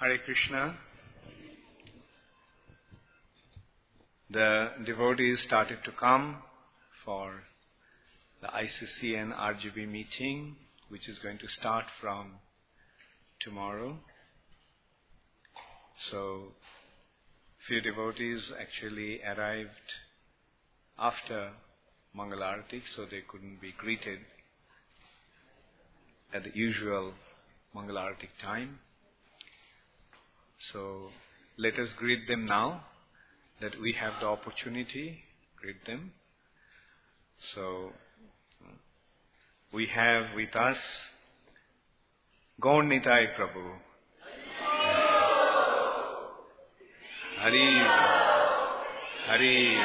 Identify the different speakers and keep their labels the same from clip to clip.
Speaker 1: Hare Krishna. The devotees started to come for the ICC and RGB meeting, which is going to start from tomorrow. So, few devotees actually arrived after Mangalarati, so they couldn't be greeted at the usual Mangalarati time. So, let us greet them now that we have the opportunity, greet them. So, we have with us Gaur Nitai Prabhu. Hari, Hari.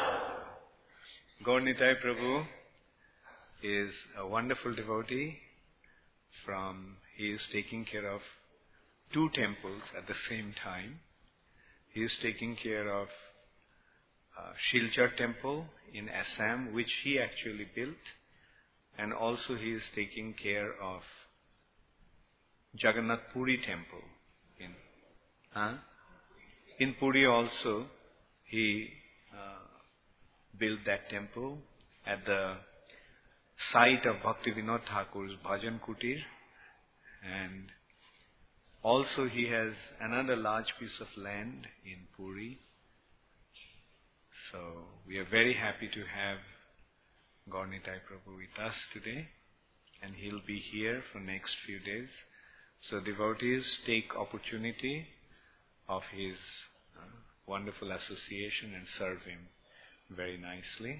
Speaker 1: Gaur Nitai Prabhu is a wonderful devotee. He is taking care of 2 temples at the same time. He is taking care of Shilchar temple in Assam, which he actually built, and also he is taking care of Jagannath Puri temple in Puri also. He built that temple at the site of Bhakti Vinod Thakur's Bhajan Kutir, and also he has another large piece of land in Puri. So we are very happy to have Gaur Nitai Prabhu with us today, and he'll be here for next few days. So devotees take opportunity of his wonderful association and serve him very nicely.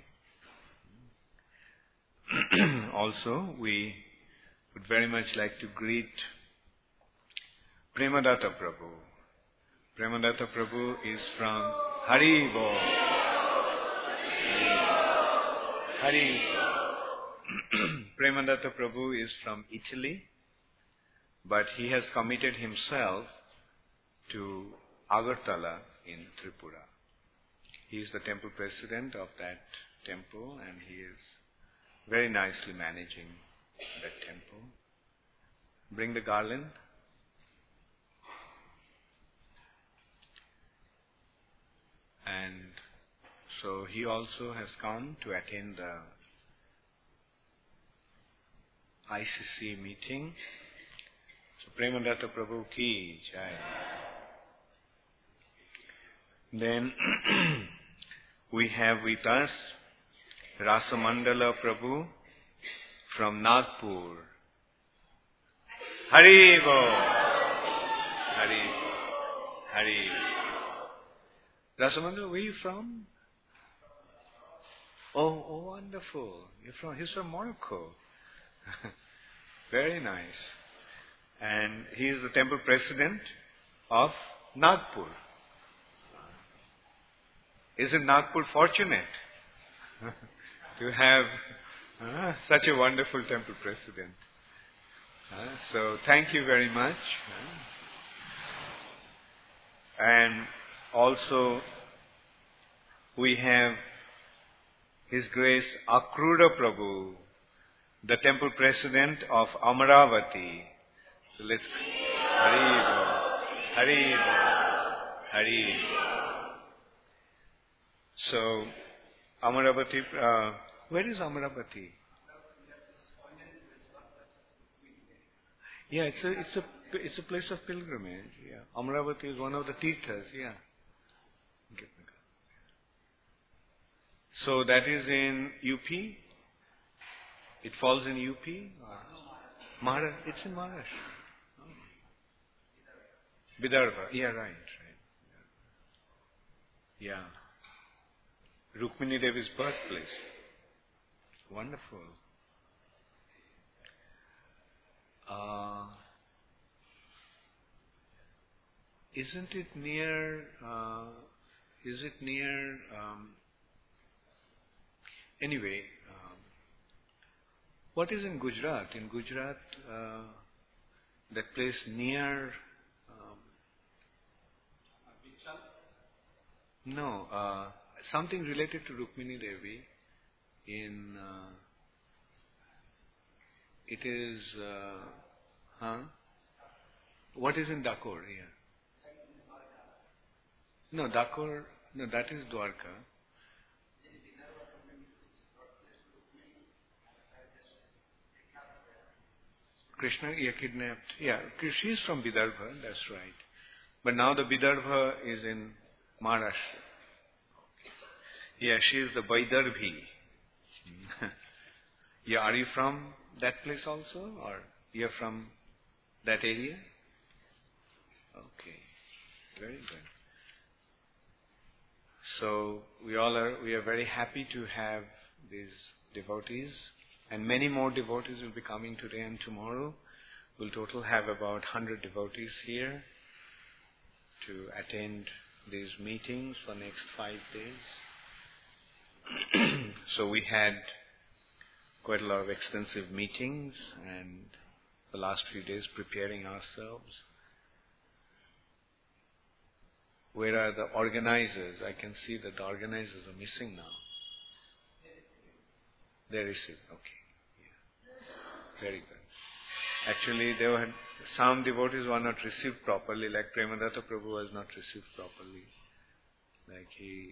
Speaker 1: Also, we would very much like to greet Premadatta Prabhu. Premadatta Prabhu is from Hari Bol. Hari Bol. Premadatta Prabhu is from Italy, but he has committed himself to Agartala in Tripura. He is the temple president of that temple, and he is very nicely managing that temple. Bring the garland. And so he also has come to attend the ICC meeting. So Premadatta Prabhu ki jai. Then we have with us Rasamandala Prabhu from Nagpur. Hari Bol. Hari Bol. Hari Bol. Rasamandala, where are you from? Oh, wonderful. He's from Morocco. Very nice. And he is the temple president of Nagpur. Isn't Nagpur fortunate to have such a wonderful temple president? So thank you very much. And also we have His Grace Akrura Prabhu, the temple president of Amaravati. So let's Hari Bol, Hari Bol, Hari Bol. So Amaravati, where is Amaravati? Yeah, it's a place of pilgrimage. Yeah, Amaravati is one of the tirthas. Yeah. So that is in UP. It falls in UP. Maharashtra. It's in Maharashtra. Vidarbha. Yeah, right. Yeah. Rukmini Devi's birthplace. Wonderful. Isn't it near? Is it near? Anyway, what is in Gujarat? In Gujarat, that place near. No, something related to Rukmini Devi. It is. What is in Dakor? Yeah. No, Dakor, no, that is Dwarka. Krishna, kidnapped. Yeah, she is from Vidarbha, that's right. But now the Vidarbha is in Maharashtra. Yeah, she is the Vaidarbhi. Yeah, are you from that place also, or you're from that area? Okay, very good. So we are very happy to have these devotees, and many more devotees will be coming today and tomorrow. We'll total have about 100 devotees here to attend these meetings for next 5 days. So we had quite a lot of extensive meetings and the last few days preparing ourselves. Where are the organizers? I can see that the organizers are missing now. They received. Okay. Yeah. Very good. Actually, some devotees were not received properly, like Premadatta Prabhu was not received properly. Like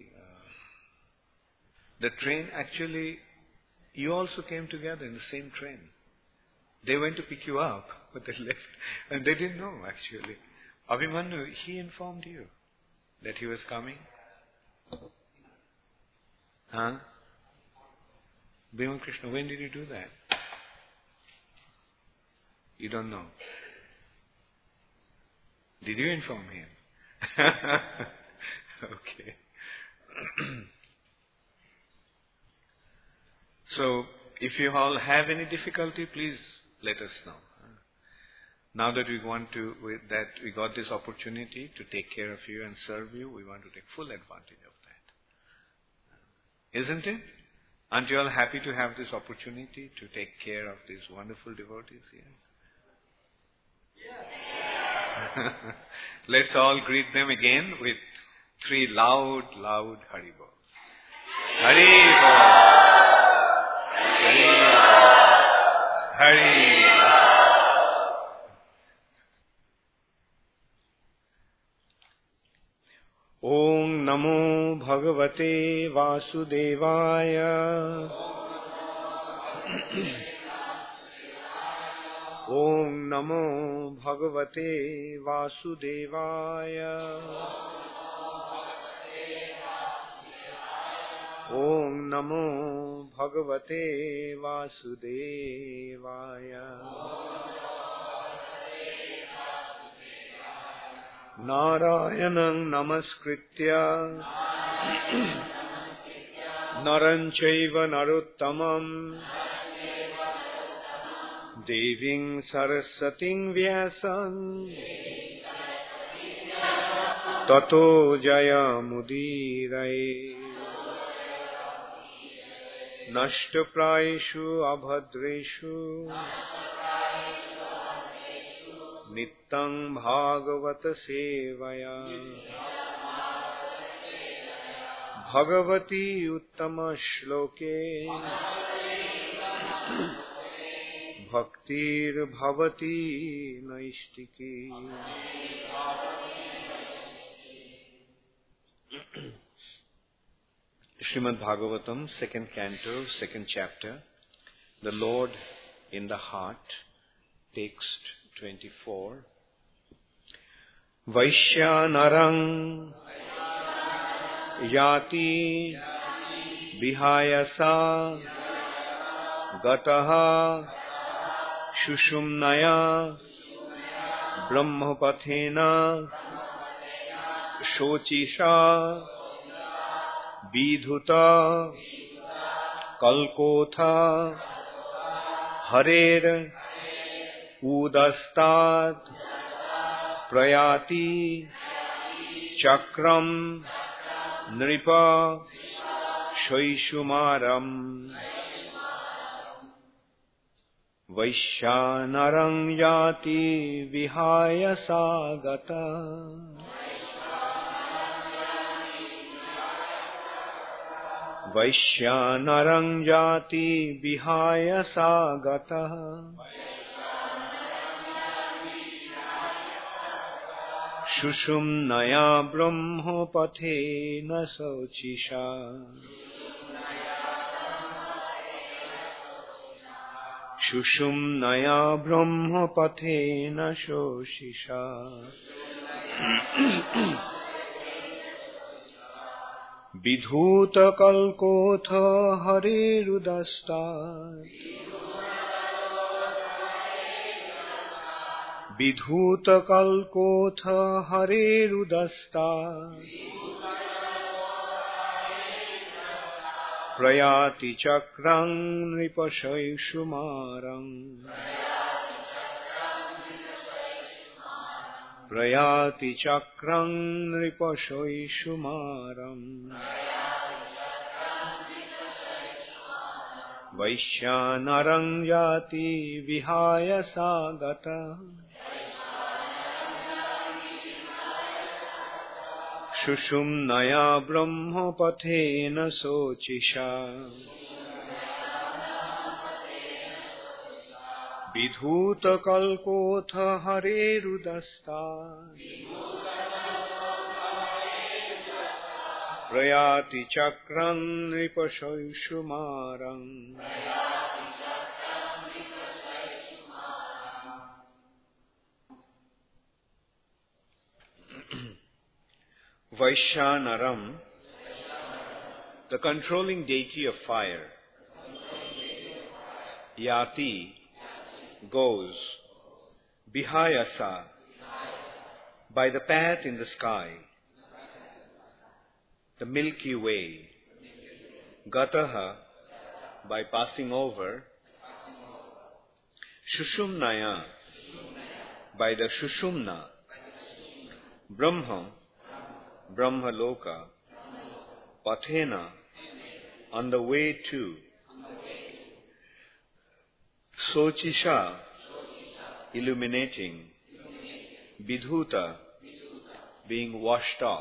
Speaker 1: the train, actually, you also came together in the same train. They went to pick you up, but they left, and they didn't know, actually. Abhimanyu, he informed you that he was coming? Huh? Bhima Krishna, when did you do that? You don't know. Did you inform him? Okay. So, if you all have any difficulty, please let us know. Now that we got this opportunity to take care of you and serve you, we want to take full advantage of that. Isn't it? Aren't you all happy to have this opportunity to take care of these wonderful devotees here? Yeah. Let's all greet them again with 3 loud Haribol. Haribol. Haribol. Haribol. Om Namo Bhagavate Vasudevaya. Om Namo Bhagavate Vasudevaya. Om Namo Bhagavate Vasudevaya. Narayanam Namaskritya Naranchaiva Narottamam Deving Sarasating Vyasam Tato Jaya Mudirai Nashtapraishu Abhadreshu Nittang Bhagavata Sevaya Bhagavati Uttama Shloke Bhaktir Bhavati Naistiki. Srimad Bhagavatam, 2nd canto, 2nd chapter, The Lord in the Heart, text 24. Vaishyanarang Yati Vihayasa Gataha Shushumnaya Brahmapathena Shochisha Vidhuta Kalkotha Harer Udastat Prayati Chakram Nripa Shaishumaram Vaishyanarang Yati Vihaya Sagata Vaishyanarang Yati Vihaya Sagata Shushumnaya Brahmo Pathena Sauchisha. Shushumnaya Brahmo Pathena Shoshisha. Vidhuta Kalkotha Hare Rudasta. Vidhuta Kalkotha Hare Rudasta. Prayati Chakrang Nripashai Shumarang. Prayati Chakrang Nripashai Shumaram. Vaishyanarang Yati Vihaya Sagata. Shushumnaya Brahmo Pathena Socisha. Vidhuta Kalkotha Hare Rudasta. Prayati Chakrang Nripashai Shumarang. Vaishanaram, the controlling deity of fire. Yati, goes. Vihayasa, by the path in the sky. The Milky Way. Gataha, by passing over. Shushumnaya, by the Shushumna. Brahma, Brahmaloka. Pathena, on the way to. Socisha, illuminating. Vidhuta, being washed off.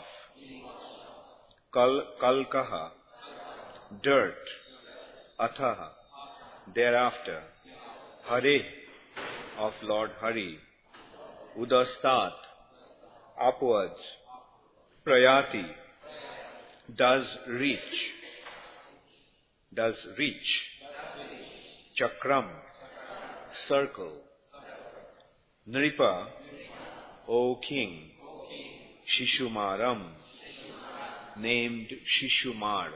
Speaker 1: Kalkaha, dirt. Athaha, thereafter. Hare, of Lord Hari. Udastat, upwards. Prayati, does reach. Chakram, circle. Nripa, O king. Shishumaram, named Shishumar.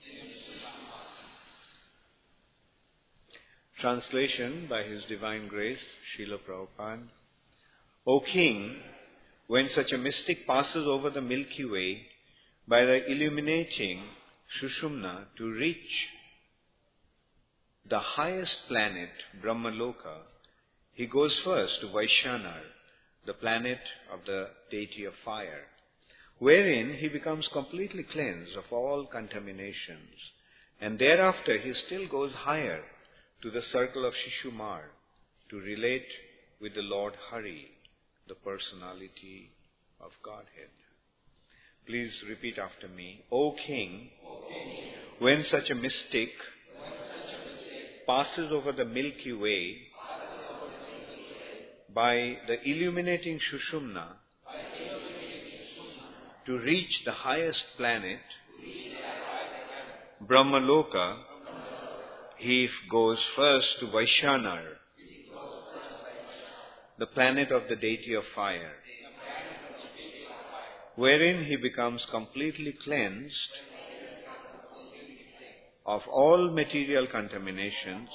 Speaker 1: Translation by His Divine Grace, Srila Prabhupada. O king, when such a mystic passes over the Milky Way by the illuminating Shushumna to reach the highest planet, Brahmaloka, he goes first to Vaishyanar, the planet of the deity of fire, wherein he becomes completely cleansed of all contaminations, and thereafter he still goes higher to the circle of Shishumar to relate with the Lord Hari, the personality of Godhead. Please repeat after me. O King, when such a mystic passes over the Milky Way by the illuminating Shushumna to reach the highest planet, Brahmaloka, he goes first to Vaishyanar, the planet of the deity of fire, wherein he becomes completely cleansed of all material contaminations,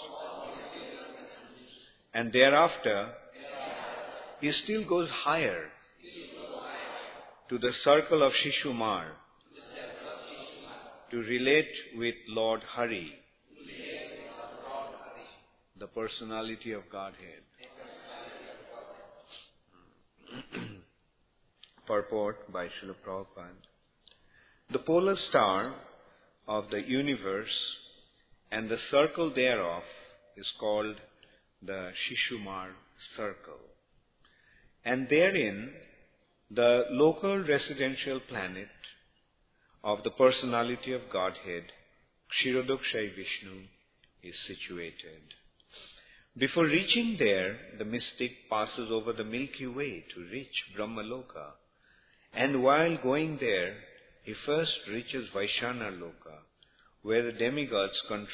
Speaker 1: and thereafter he still goes higher to the circle of Shishumar to relate with Lord Hari, the personality of Godhead. Purport by Srila Prabhupada. The polar star of the universe and the circle thereof is called the Shishumar circle. And therein the local residential planet of the personality of Godhead, Kshirodakshay Vishnu, is situated. Before reaching there, the mystic passes over the Milky Way to reach Brahmaloka, And while going there, he first reaches Vaishana Loka, where the demigod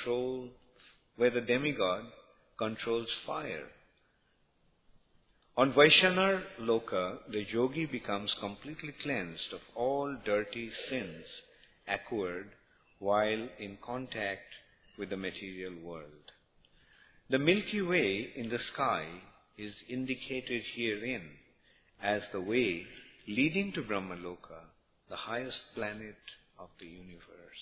Speaker 1: controls fire. On Vaishana Loka, the yogi becomes completely cleansed of all dirty sins acquired while in contact with the material world. The Milky Way in the sky is indicated herein as the way leading to Brahmaloka, the highest planet of the universe.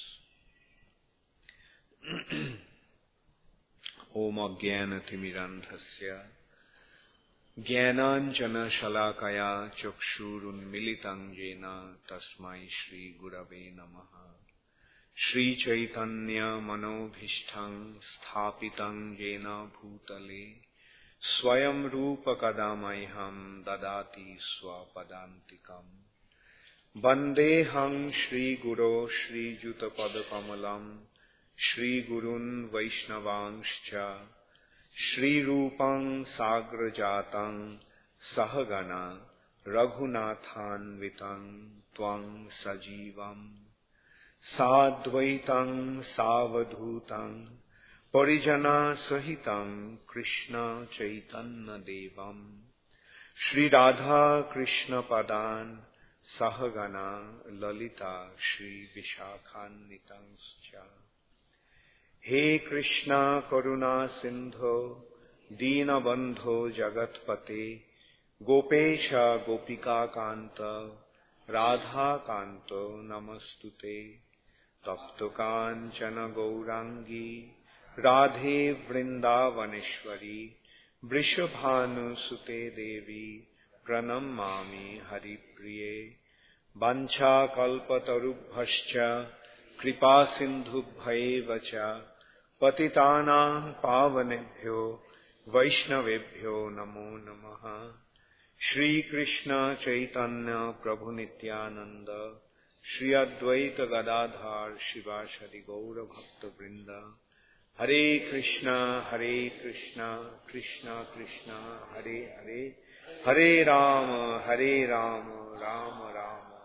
Speaker 1: Om Ajnana Timirandhasya Jnananjana Shalakaya Chakshurun Militang Jena Tasmai Shri Gurave Namaha Shri Chaitanya Manobhishthang Sthapitang Jena Bhutale Swayam Rupa Kadamayham Dadati Swapadantikam Vandeham Shri Guru Shri Juta Padakamalam Shri Gurun Vaishnavangscha Shri Rupang Sagrajatang Sahagana Raghunathan Vitang Twang Sajivam Sadvaitang Savadhutang Parijana Sahitam Krishna Chaitanya Devam Shri Radha Krishna Padan Sahagana Lalita Shri Vishakhanitangscha He Krishna Karuna Sindho Dina Bandho Jagatpate Gopesha Gopika Kanta Radha Kanto Namastute Tapto Kanchana Gaurangi Radhe Vrindavaneshwari Vrishabhanu Sute Devi Pranamami Haripriye Bancha Kalpatarubhascha Kripa Sindhubhaivacha Patitanang Pavanebhyo Vaishnavebhyo Namo Namaha Shri Krishna Chaitanya Prabhu Nityananda Shri Advaita Gadadhar Shivashadi Gaura Bhakta Vrinda Hare Krishna Krishna Krishna Hare Hare Hare Rama Rama Rama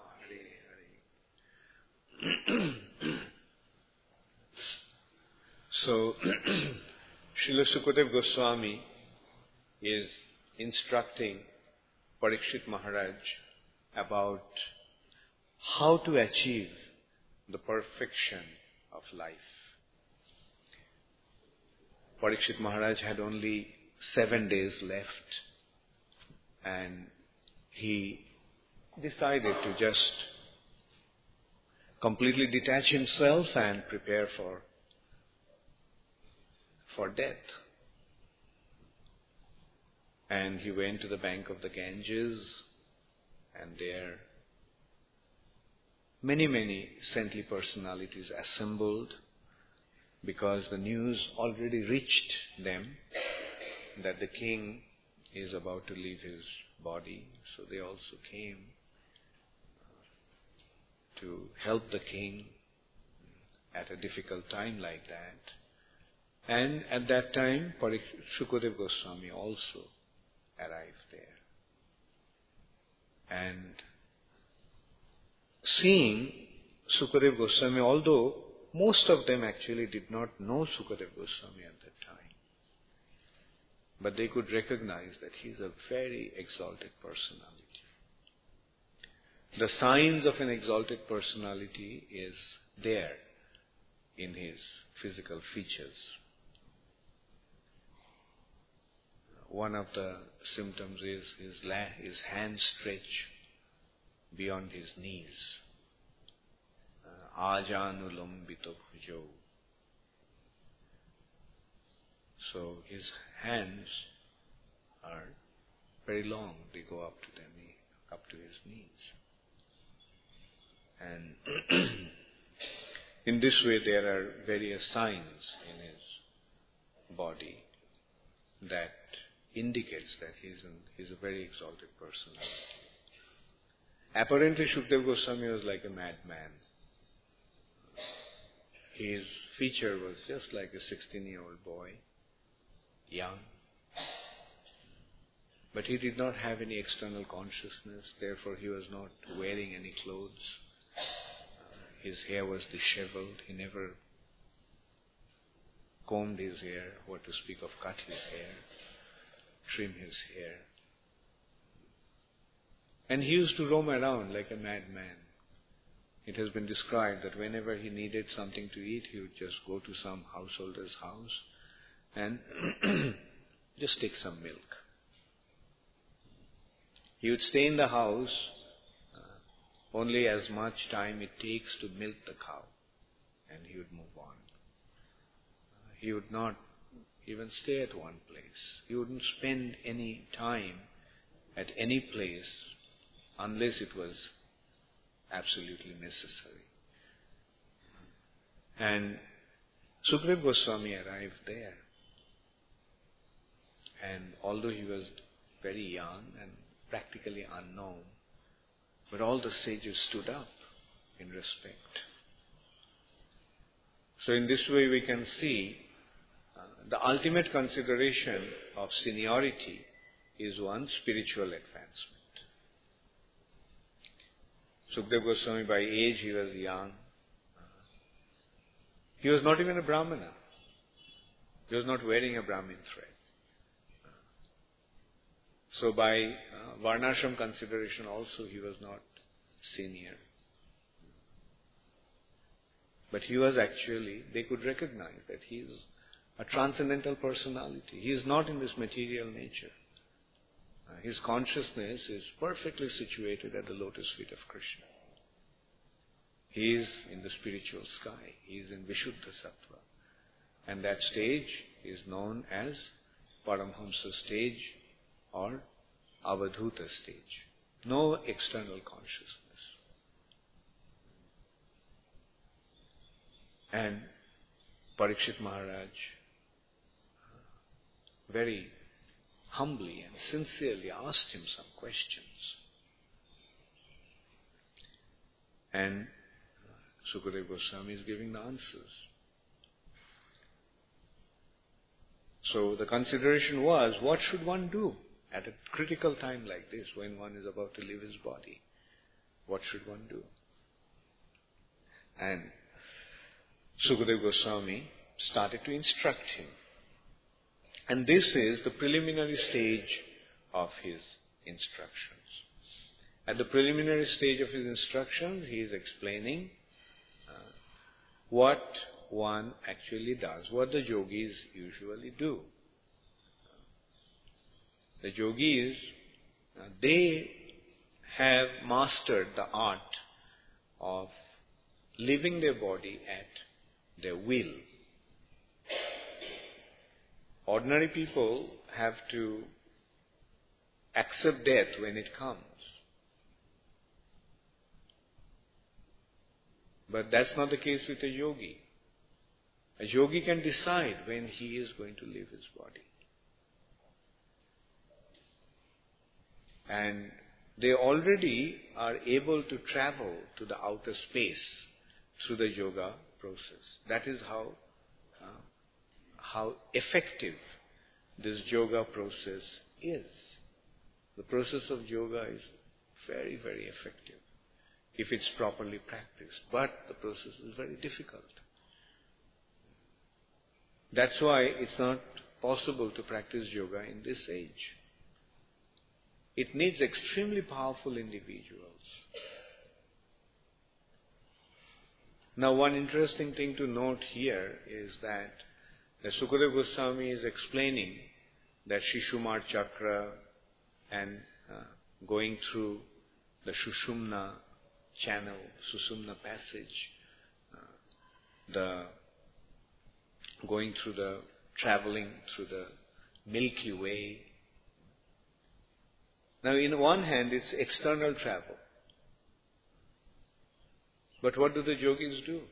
Speaker 1: Hare Hare. So, Srila Sukadeva Goswami is instructing Parikshit Maharaj about how to achieve the perfection of life. Parikshit Maharaj had only 7 days left, and he decided to just completely detach himself and prepare for death. And he went to the bank of the Ganges, and there many saintly personalities assembled, because the news already reached them that the king is about to leave his body. So they also came to help the king at a difficult time like that. And at that time, Sukadeva Goswami also arrived there. And seeing Sukadeva Goswami, although most of them actually did not know Sukadeva Goswami at that time, but they could recognize that he is a very exalted personality. The signs of an exalted personality is there in his physical features. One of the symptoms is his hands stretch beyond his knees. Ajanulambito bhujo. So his hands are very long; they go up to his knees. And in this way, there are various signs in his body that indicates that he's a very exalted personality. Apparently, Shukdev Goswami was like a madman. His feature was just like a 16-year-old boy, young. But he did not have any external consciousness, therefore he was not wearing any clothes. His hair was disheveled. He never combed his hair, what to speak of cut his hair, trim his hair. And he used to roam around like a madman. It has been described that whenever he needed something to eat, he would just go to some householder's house and just take some milk. He would stay in the house only as much time it takes to milk the cow, and he would move on. He would not even stay at one place. He wouldn't spend any time at any place unless it was absolutely necessary. And Sukadeva Goswami arrived there. And although he was very young and practically unknown, but all the sages stood up in respect. So in this way we can see the ultimate consideration of seniority is one's spiritual advancement. Sukadeva Goswami, by age he was young. He was not even a Brahmana. He was not wearing a Brahmin thread. So by Varnashram consideration also he was not senior. But he was actually, they could recognize that he is a transcendental personality. He is not in this material nature. His consciousness is perfectly situated at the lotus feet of Krishna. He is in the spiritual sky. He is in Vishuddha Sattva. And that stage is known as Paramhamsa stage or Avadhuta stage. No external consciousness. And Parikshit Maharaj very humbly and sincerely asked him some questions. And Sukadeva Goswami is giving the answers. So the consideration was, what should one do at a critical time like this when one is about to leave his body? What should one do? And Sukadeva Goswami started to instruct him. And this is the preliminary stage of his instructions. At the preliminary stage of his instructions, he is explaining what one actually does, what the yogis usually do. The yogis, they have mastered the art of leaving their body at their will. Ordinary people have to accept death when it comes. But that's not the case with a yogi. A yogi can decide when he is going to leave his body. And they already are able to travel to the outer space through the yoga process. That is how effective this yoga process is. The process of yoga is very, very effective if it's properly practiced. But the process is very difficult. That's why it's not possible to practice yoga in this age. It needs extremely powerful individuals. Now, one interesting thing to note here is that Sukadeva Goswami is explaining that Shishumar Chakra and going through the Sushumna channel, Sushumna passage, traveling through the Milky Way. Now, in one hand, it's external travel. But what do the yogis do?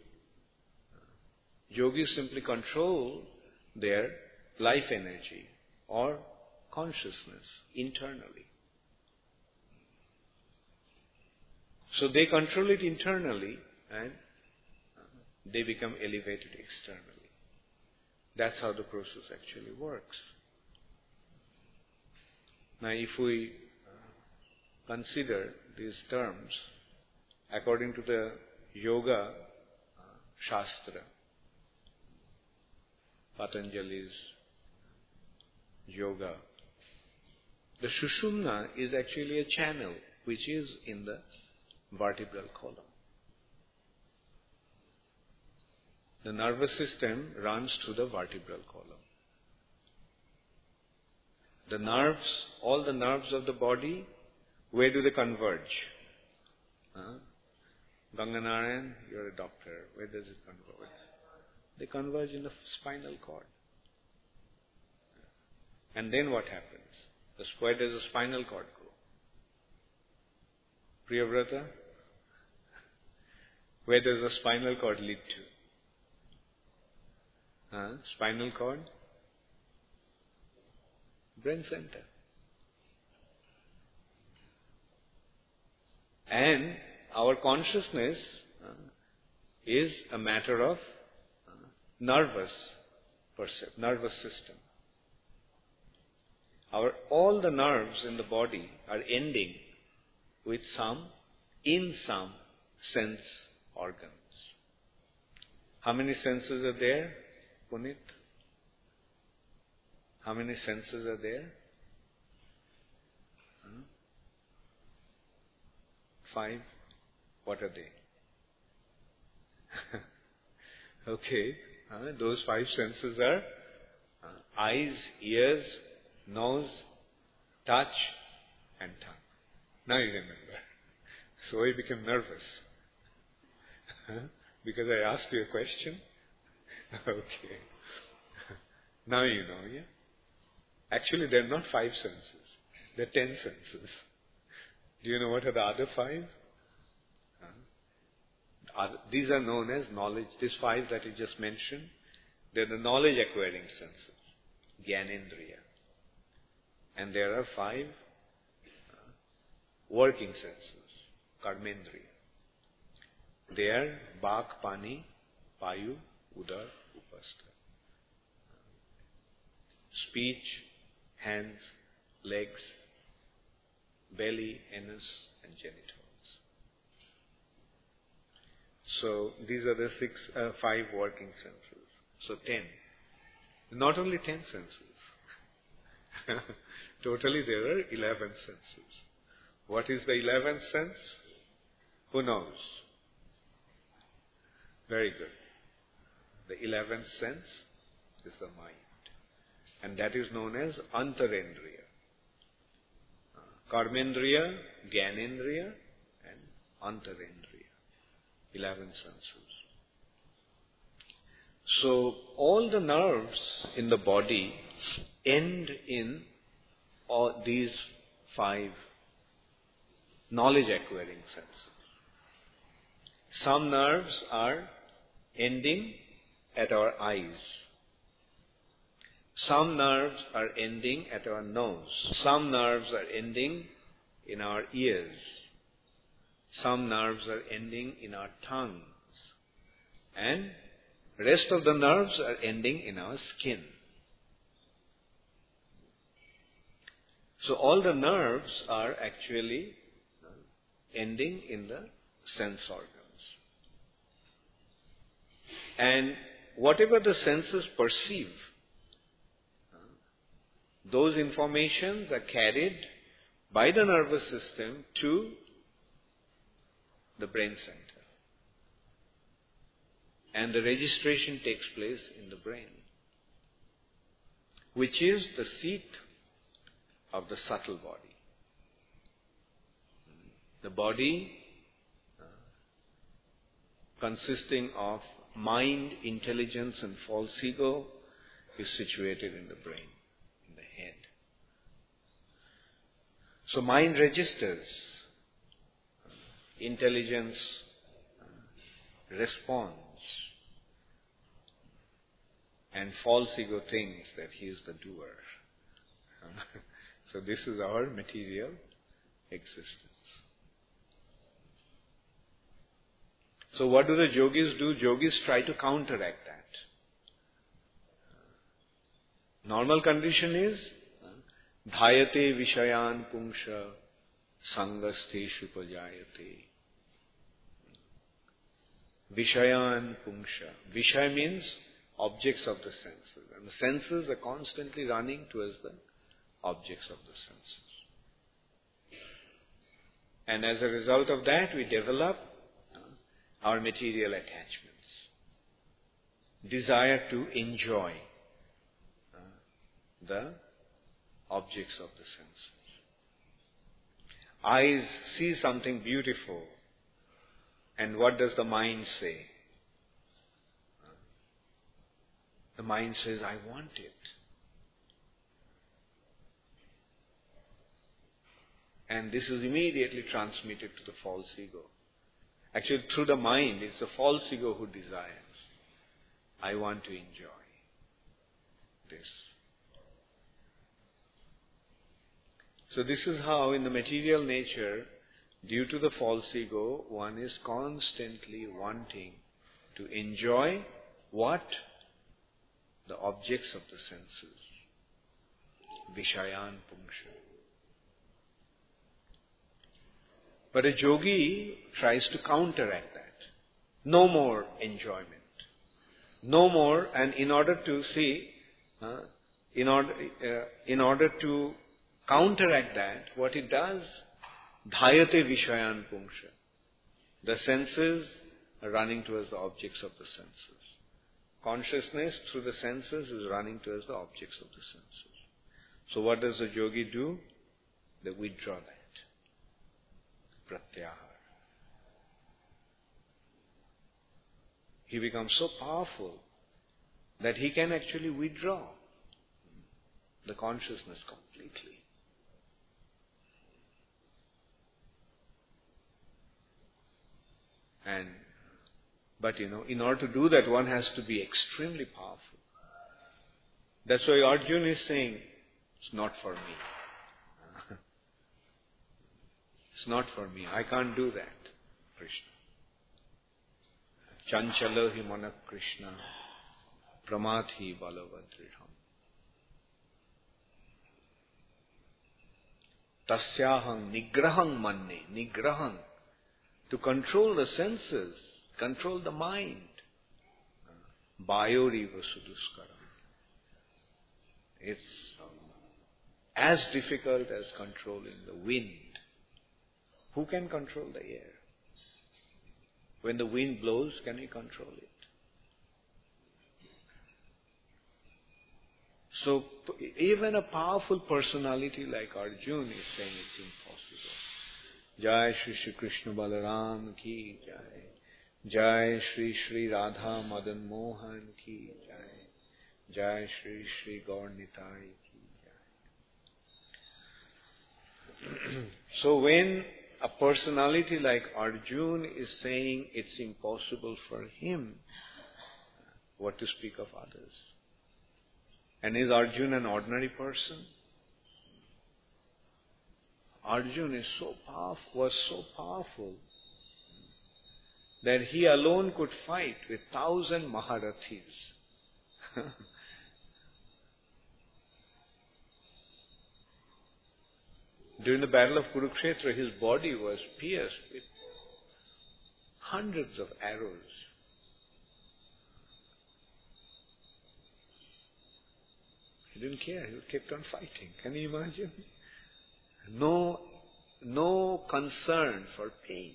Speaker 1: Yogis simply control their life energy or consciousness internally. So they control it internally and they become elevated externally. That's how the process actually works. Now if we consider these terms according to the Yoga Shastra, Patanjali's Yoga, the Sushumna is actually a channel which is in the vertebral column. The nervous system runs through the vertebral column. The nerves, all the nerves of the body, where do they converge? Ganganarayan, you're a doctor. Where does it converge? They converge in the spinal cord. And then what happens? Where does the spinal cord go? Priyavrata? Where does the spinal cord lead to? Spinal cord? Brain center. And our consciousness is a matter of nervous system. All the nerves in the body are ending with some sense organs. How many senses are there, Punit? How many senses are there? 5. What are they? Okay. Those 5 senses are eyes, ears, nose, touch, and tongue. Now you remember. So I became nervous. Because I asked you a question. Okay. Now you know, yeah? Actually, there are not 5 senses. There are 10 senses. Do you know what are the other 5? These are known as knowledge. These 5 that you just mentioned, they're the knowledge acquiring senses. Gyanendriya. And there are 5 working senses. Karmendriya. They are Bak, Pani, Payu, Udar, Upastha. Speech, hands, legs, belly, anus, and genitals. So these are the 5 working senses. So 10. Not only 10 senses. Totally there are 11 senses. What is the 11th sense? Who knows? Very good. The 11th sense is the mind. And that is known as Antarendriya. Karmendriya, Gyanendriya, and Antarendriya. 11 senses. So all the nerves in the body end in all these 5 knowledge acquiring senses. Some nerves are ending at our eyes. Some nerves are ending at our nose. Some nerves are ending in our ears. Some nerves are ending in our tongues. And rest of the nerves are ending in our skin. So all the nerves are actually ending in the sense organs. And whatever the senses perceive, those informations are carried by the nervous system to the brain center. And the registration takes place in the brain, which is the seat of the subtle body. The body consisting of mind, intelligence, and false ego is situated in the brain, in the head. So mind registers, intelligence responds, and false ego thinks that he is the doer. So this is our material existence. So what do the yogis do? Yogis try to counteract that. Normal condition is Dhayate vishayan pungsha sangasteshu pajayate. Vishayan pungsha. Vishaya means objects of the senses. And the senses are constantly running towards the objects of the senses. And as a result of that, we develop our material attachments. Desire to enjoy the objects of the senses. Eyes see something beautiful, and what does the mind say? The mind says, I want it. And this is immediately transmitted to the false ego. Actually, through the mind, it's the false ego who desires. I want to enjoy this. So this is how in the material nature, due to the false ego, one is constantly wanting to enjoy what? The objects of the senses. Vishayan pungsha. But a yogi tries to counteract that. No more enjoyment. No more, and in order to see, in order to counteract that, what it does, dhayate vishayan pungsha. The senses are running towards the objects of the senses. Consciousness through the senses is running towards the objects of the senses. So what does the yogi do? They withdraw that. Pratyahar. He becomes so powerful that he can actually withdraw the consciousness completely. But in order to do that, one has to be extremely powerful. That's why Arjuna is saying, it's not for me. It's not for me. I can't do that, Krishna. Chanchala hi mana Krishna, pramathi balavadriham. Tasyaham nigraham manne. Nigraham. To control the senses, control the mind. Bayoriva suduskaram. It's as difficult as controlling the wind. Who can control the air? When the wind blows, can we control it? So even a powerful personality like Arjuna is saying it's impossible. Jai Shri Shri Krishna Balaram ki Jai. Jai Shri Shri Radha Madan Mohan ki Jai. Jai Shri Shri Gaur Nitai ki Jai. So when a personality like Arjuna is saying it's impossible for him, what to speak of others? And is Arjuna an ordinary person? Arjuna was so powerful that he alone could fight with 1,000 Maharathis. During the battle of Kurukshetra, his body was pierced with hundreds of arrows. He didn't care. He kept on fighting. Can you imagine? No concern for pain.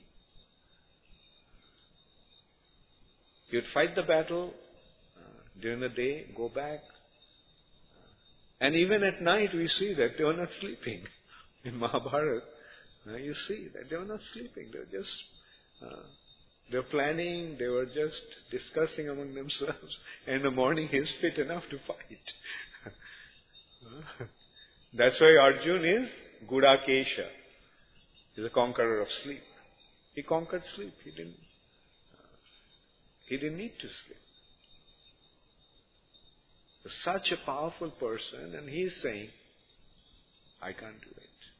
Speaker 1: He would fight the battle during the day, go back. And even at night we see that they were not sleeping. In Mahabharata, you see that they were not sleeping. They were planning, they were just discussing among themselves. And in the morning he is fit enough to fight. That's why Arjuna is Gudakesha. He's a conqueror of sleep. He conquered sleep. He didn't need to sleep. Such a powerful person, and he is saying, I can't do it.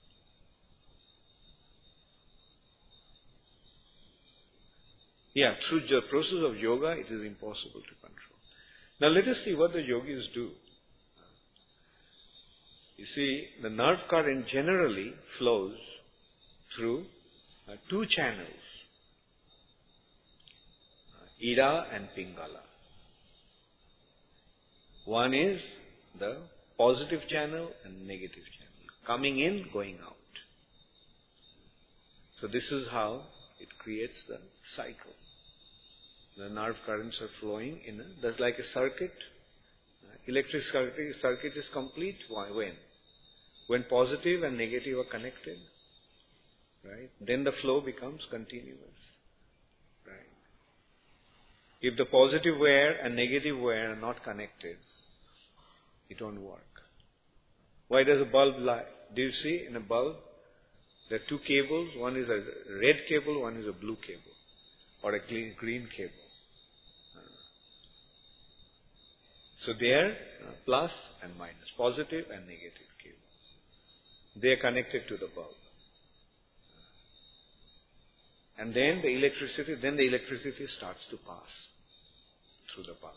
Speaker 1: Yeah, through the process of yoga, it is impossible to control. Now let us see what the yogis do. You see, the nerve current generally flows through two channels, Ida and Pingala. One is the positive channel and negative channel, coming in, going out. So this is how it creates the cycle. The nerve currents are flowing that's like a circuit. Electric circuit is complete. Why? When positive and negative are connected, right? Then the flow becomes continuous, right? If the positive wire and negative wire are not connected, it won't work. Why does a bulb light? Do you see in a bulb, there are two cables. One is a red cable, one is a blue cable, or a green cable. So they are plus and minus, positive and negative cable. They are connected to the bulb. And then the electricity starts to pass through the bulb.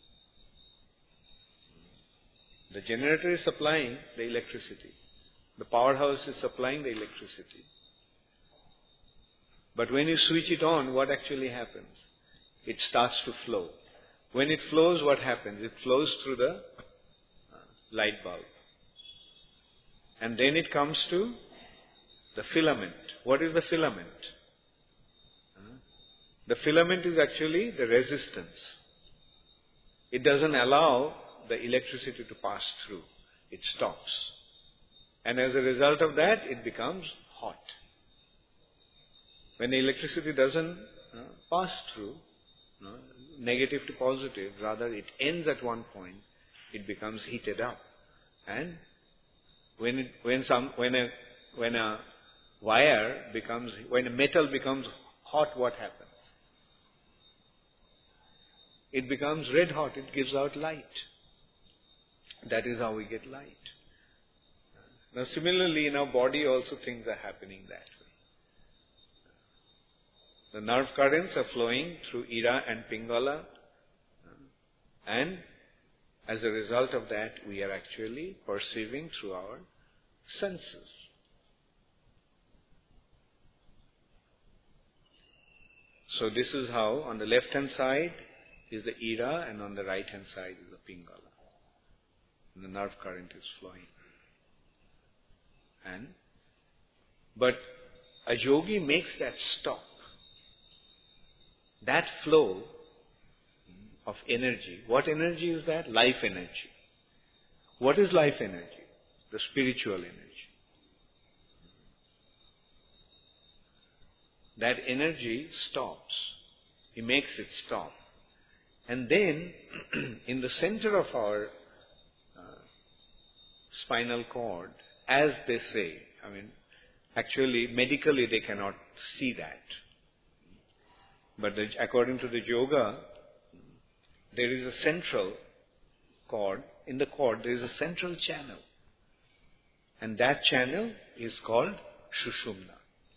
Speaker 1: The generator is supplying the electricity. The powerhouse is supplying the electricity. But when you switch it on, what actually happens? It starts to flow. When it flows, what happens? It flows through the light bulb. And then it comes to the filament. What is the filament? The filament is actually the resistance. It doesn't allow the electricity to pass through. It stops. And as a result of that, it becomes hot. When the electricity doesn't pass through, negative to positive, rather it ends at one point, it becomes heated up. And when a metal becomes hot, what happens? It becomes red hot, it gives out light. That is how we get light. Now similarly in our body also things are happening that way. The nerve currents are flowing through Ida and Pingala, and as a result of that we are actually perceiving through our senses. So this is how on the left hand side is the Ida and on the right hand side is the Pingala. And the nerve current is flowing. But a yogi makes that stop. That flow of energy. What energy is that? Life energy. What is life energy? The spiritual energy. That energy stops. He makes it stop. And then, in the center of our spinal cord, as they say, actually medically they cannot see that. But according to the yoga, there is a central cord. In the cord there is a central channel. And that channel is called Sushumna.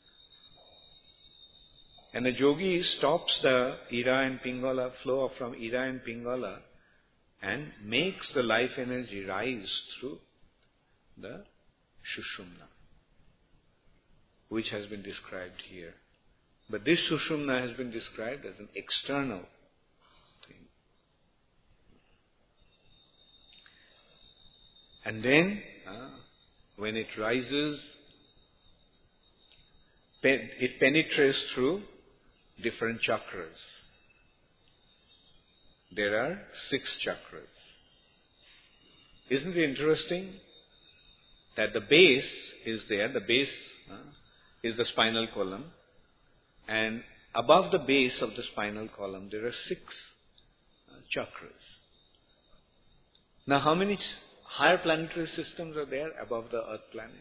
Speaker 1: And the yogi stops the Ida and Pingala flow from Ida and Pingala and makes the life energy rise through the Sushumna, which has been described here. But this Sushumna has been described as an external thing. And then, when it rises, it penetrates through different chakras. There are 6 chakras. Isn't it interesting that the base is there? The base is the spinal column. And above the base of the spinal column, there are 6 chakras. Now, how many higher planetary systems are there above the Earth planet?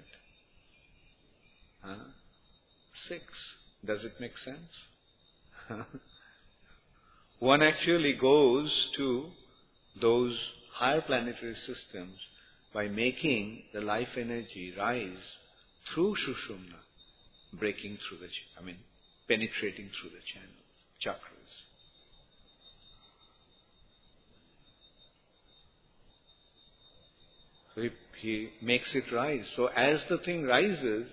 Speaker 1: 6. Does it make sense? One actually goes to those higher planetary systems by making the life energy rise through Sushumna, breaking through penetrating through the chakras. So he makes it rise. So as the thing rises,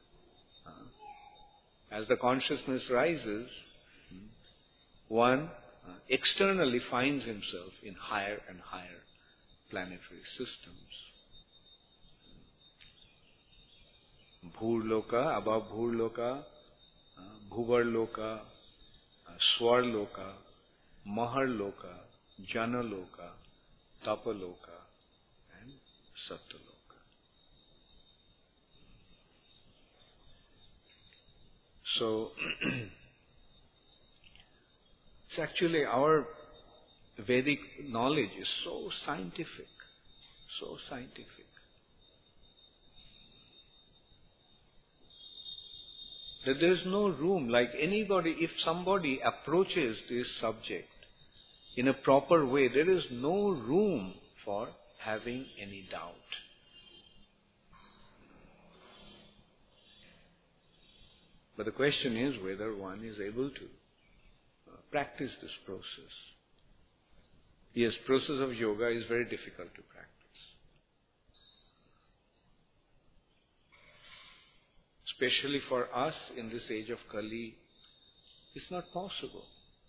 Speaker 1: as the consciousness rises, one externally finds himself in higher and higher planetary systems. Bhurloka, above Bhurloka, Bhuvarloka, Swarloka, Maharloka, Janaloka, Tapaloka, and Satyaloka. So, it's actually our Vedic knowledge is so scientific, so scientific. That there is no room, like anybody, if somebody approaches this subject in a proper way, there is no room for having any doubt. But the question is whether one is able to practice this process. Yes, process of yoga is very difficult to practice. Especially for us in this age of Kali, it's not possible.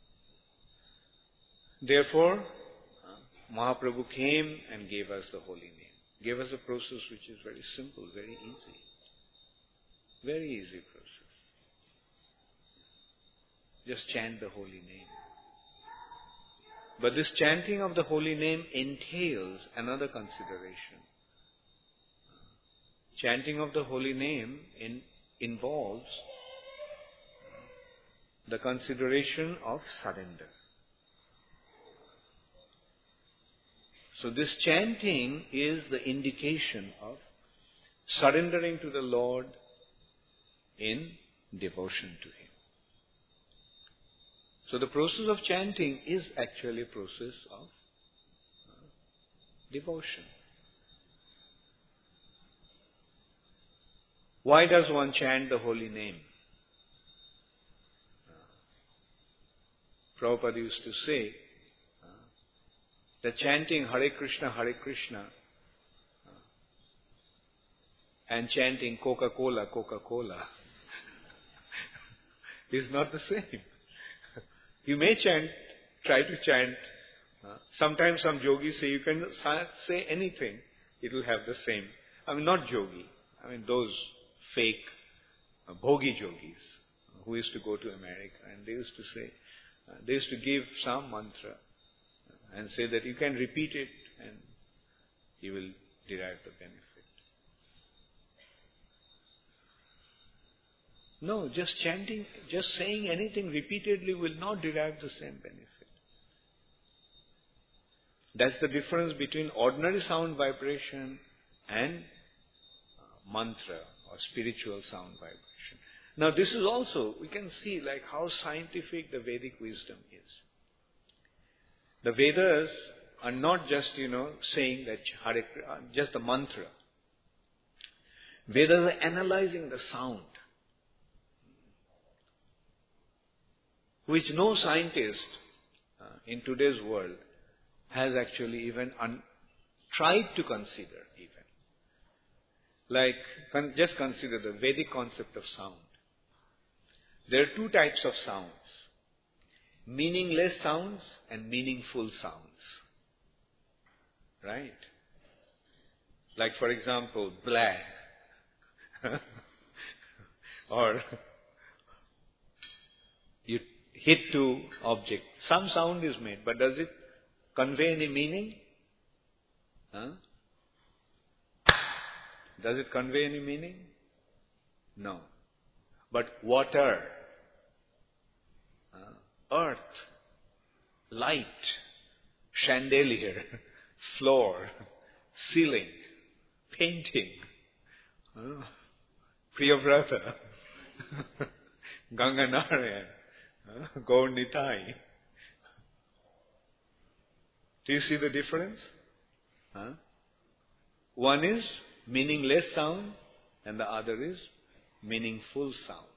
Speaker 1: Therefore, Mahaprabhu came and gave us the holy name. Gave us a process which is very simple, very easy. Very easy process. Just chant the holy name. But this chanting of the holy name entails another consideration. Chanting of the holy name involves the consideration of surrender. So this chanting is the indication of surrendering to the Lord in devotion to Him. So the process of chanting is actually a process of devotion. Why does one chant the holy name? Prabhupada used to say that chanting Hare Krishna and chanting Coca-Cola is not the same. You may try to chant. Sometimes some yogis say you can say anything, it will have the same. I mean, not yogi. I mean, those fake bhogi yogis who used to go to America and they used to say, they used to give some mantra and say that you can repeat it and you will derive the benefit. No, just chanting, just saying anything repeatedly will not derive the same benefit. That's the difference between ordinary sound vibration and mantra or spiritual sound vibration. Now this is also, we can see like how scientific the Vedic wisdom is. The Vedas are not just, saying that just a mantra. Vedas are analyzing the sound, which no scientist in today's world has actually even tried to consider even. Like, just consider the Vedic concept of sound. There are two types of sounds. Meaningless sounds and meaningful sounds. Right? Like for example, blah. Or you hit to object. Some sound is made, but does it convey any meaning? Does it convey any meaning? No. But water, earth, light, chandelier, floor, ceiling, painting, Priyavrata, Ganganarayan, Gaur Nitai. Do you see the difference? One is meaningless sound and the other is meaningful sound.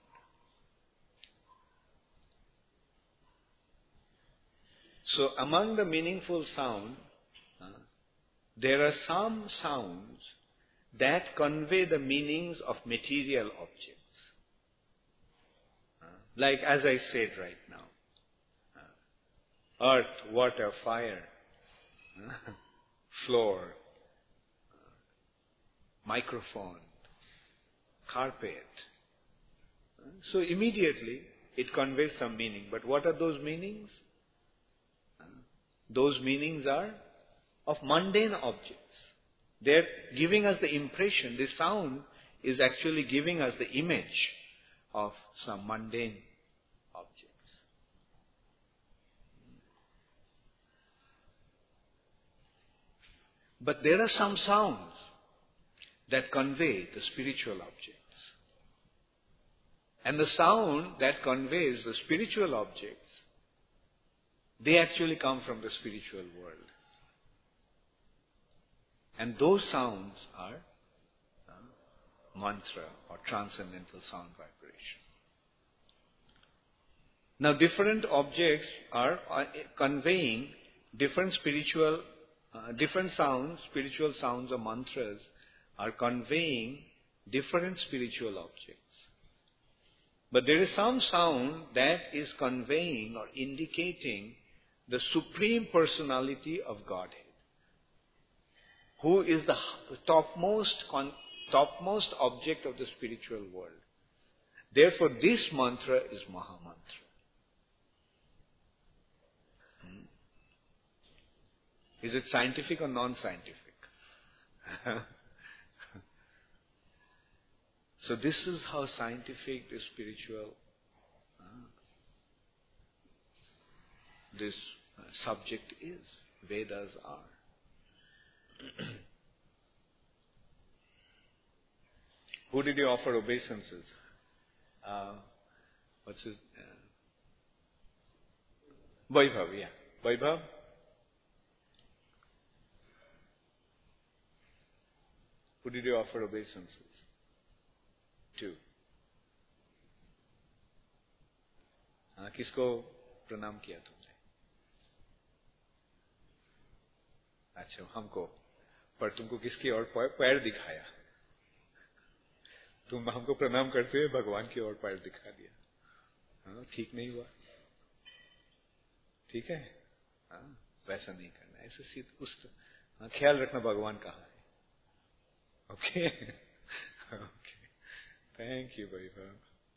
Speaker 1: So among the meaningful sound, there are some sounds that convey the meanings of material objects. Like as I said right now, earth, water, fire, floor, microphone, carpet. So immediately it conveys some meaning. But what are those meanings? Those meanings are of mundane objects. They're giving us the impression, the sound is actually giving us the image of some mundane objects. But there are some sounds that convey the spiritual objects. And the sound that conveys the spiritual objects, they actually come from the spiritual world. And those sounds are mantra or transcendental sound vibration. Now different objects are conveying different spiritual, different sounds, spiritual sounds or mantras are conveying different spiritual objects. But there is some sound that is conveying or indicating the Supreme Personality of Godhead, who is the topmost object of the spiritual world. Therefore, this mantra is Maha Mantra. Is it scientific or non-scientific? So this is how scientific the spiritual, this subject is. Vedas are. Who did you offer obeisances? What's his? Vaibhav, yeah. Vaibhav? Who did you offer obeisances? 2. किसको प्रणाम किया तुमने? अच्छा, हमको. पर तुमको किसकी ओर पैर दिखाया? तुम हमको प्रणाम करते हुए भगवान की ओर पैर दिखा दिया. ठीक नहीं हुआ? ठीक है? वैसा नहीं करना. ऐसे सीध उस ख्याल रखना भगवान कहाँ है. Okay? Okay. Thank you, Vaibhav.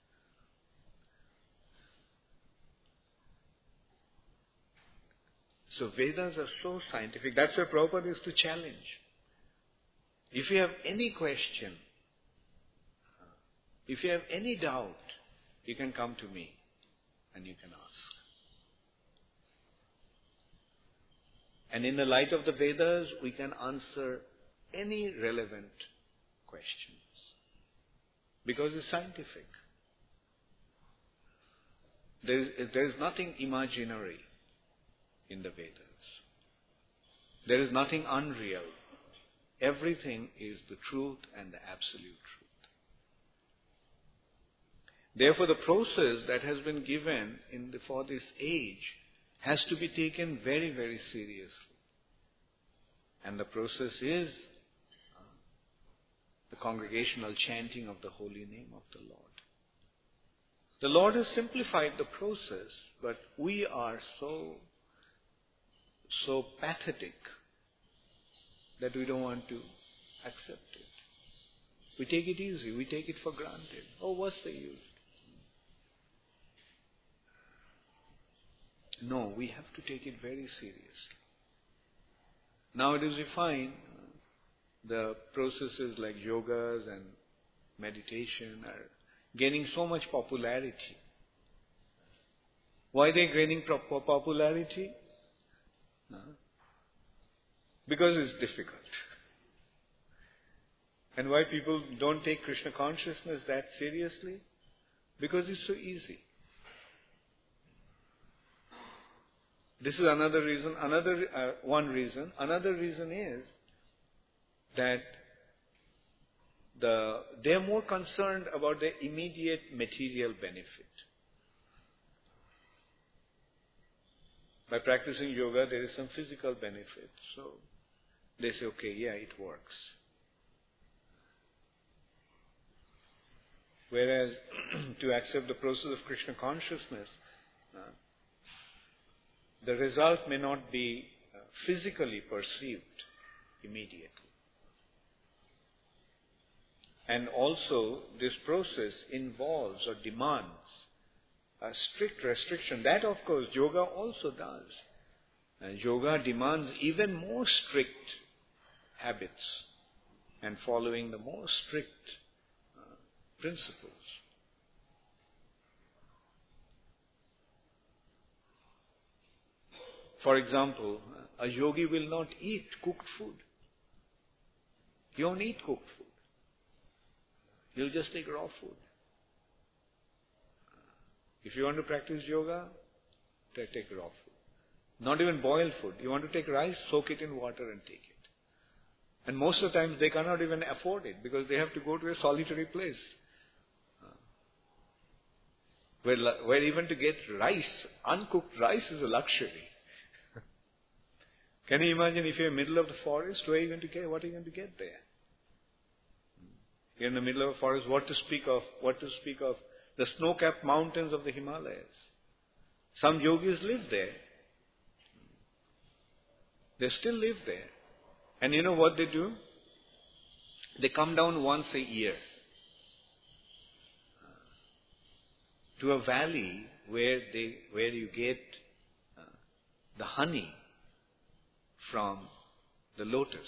Speaker 1: So Vedas are so scientific. That's why Prabhupada is to challenge. If you have any question, if you have any doubt, you can come to me and you can ask. And in the light of the Vedas, we can answer any relevant questions. Because it's scientific. There is nothing imaginary in the Vedas. There is nothing unreal. Everything is the truth and the absolute truth. Therefore, the process that has been given for this age has to be taken very, very seriously. And the process is the congregational chanting of the holy name of the Lord. The Lord has simplified the process, but we are so pathetic that we don't want to accept it. We take it easy, we take it for granted. Oh, what's the use? No, we have to take it very seriously. Nowadays we find the processes like yogas and meditation are gaining so much popularity. Why are they gaining popularity? Because it's difficult. And why people don't take Krishna consciousness that seriously? Because it's so easy. This is another reason. One reason. Another reason is that they are more concerned about their immediate material benefit. By practicing yoga, there is some physical benefit. So they say, okay, yeah, it works. Whereas to accept the process of Krishna consciousness, the result may not be physically perceived immediately. And also, this process involves or demands a strict restriction. That, of course, yoga also does. And yoga demands even more strict habits and following the more strict principles. For example, a yogi will not eat cooked food. He won't eat cooked food. He'll just take raw food. If you want to practice yoga, take raw food. Not even boiled food. You want to take rice, soak it in water and take it. And most of the times they cannot even afford it because they have to go to a solitary place. Where even to get rice, uncooked rice is a luxury. Can you imagine if you're in the middle of the forest, what are you going to get there? You're in the middle of a forest, what to speak of the snow-capped mountains of the Himalayas. Some yogis live there. They still live there. And you know what they do? They come down once a year to a valley where you get the honey from the lotus.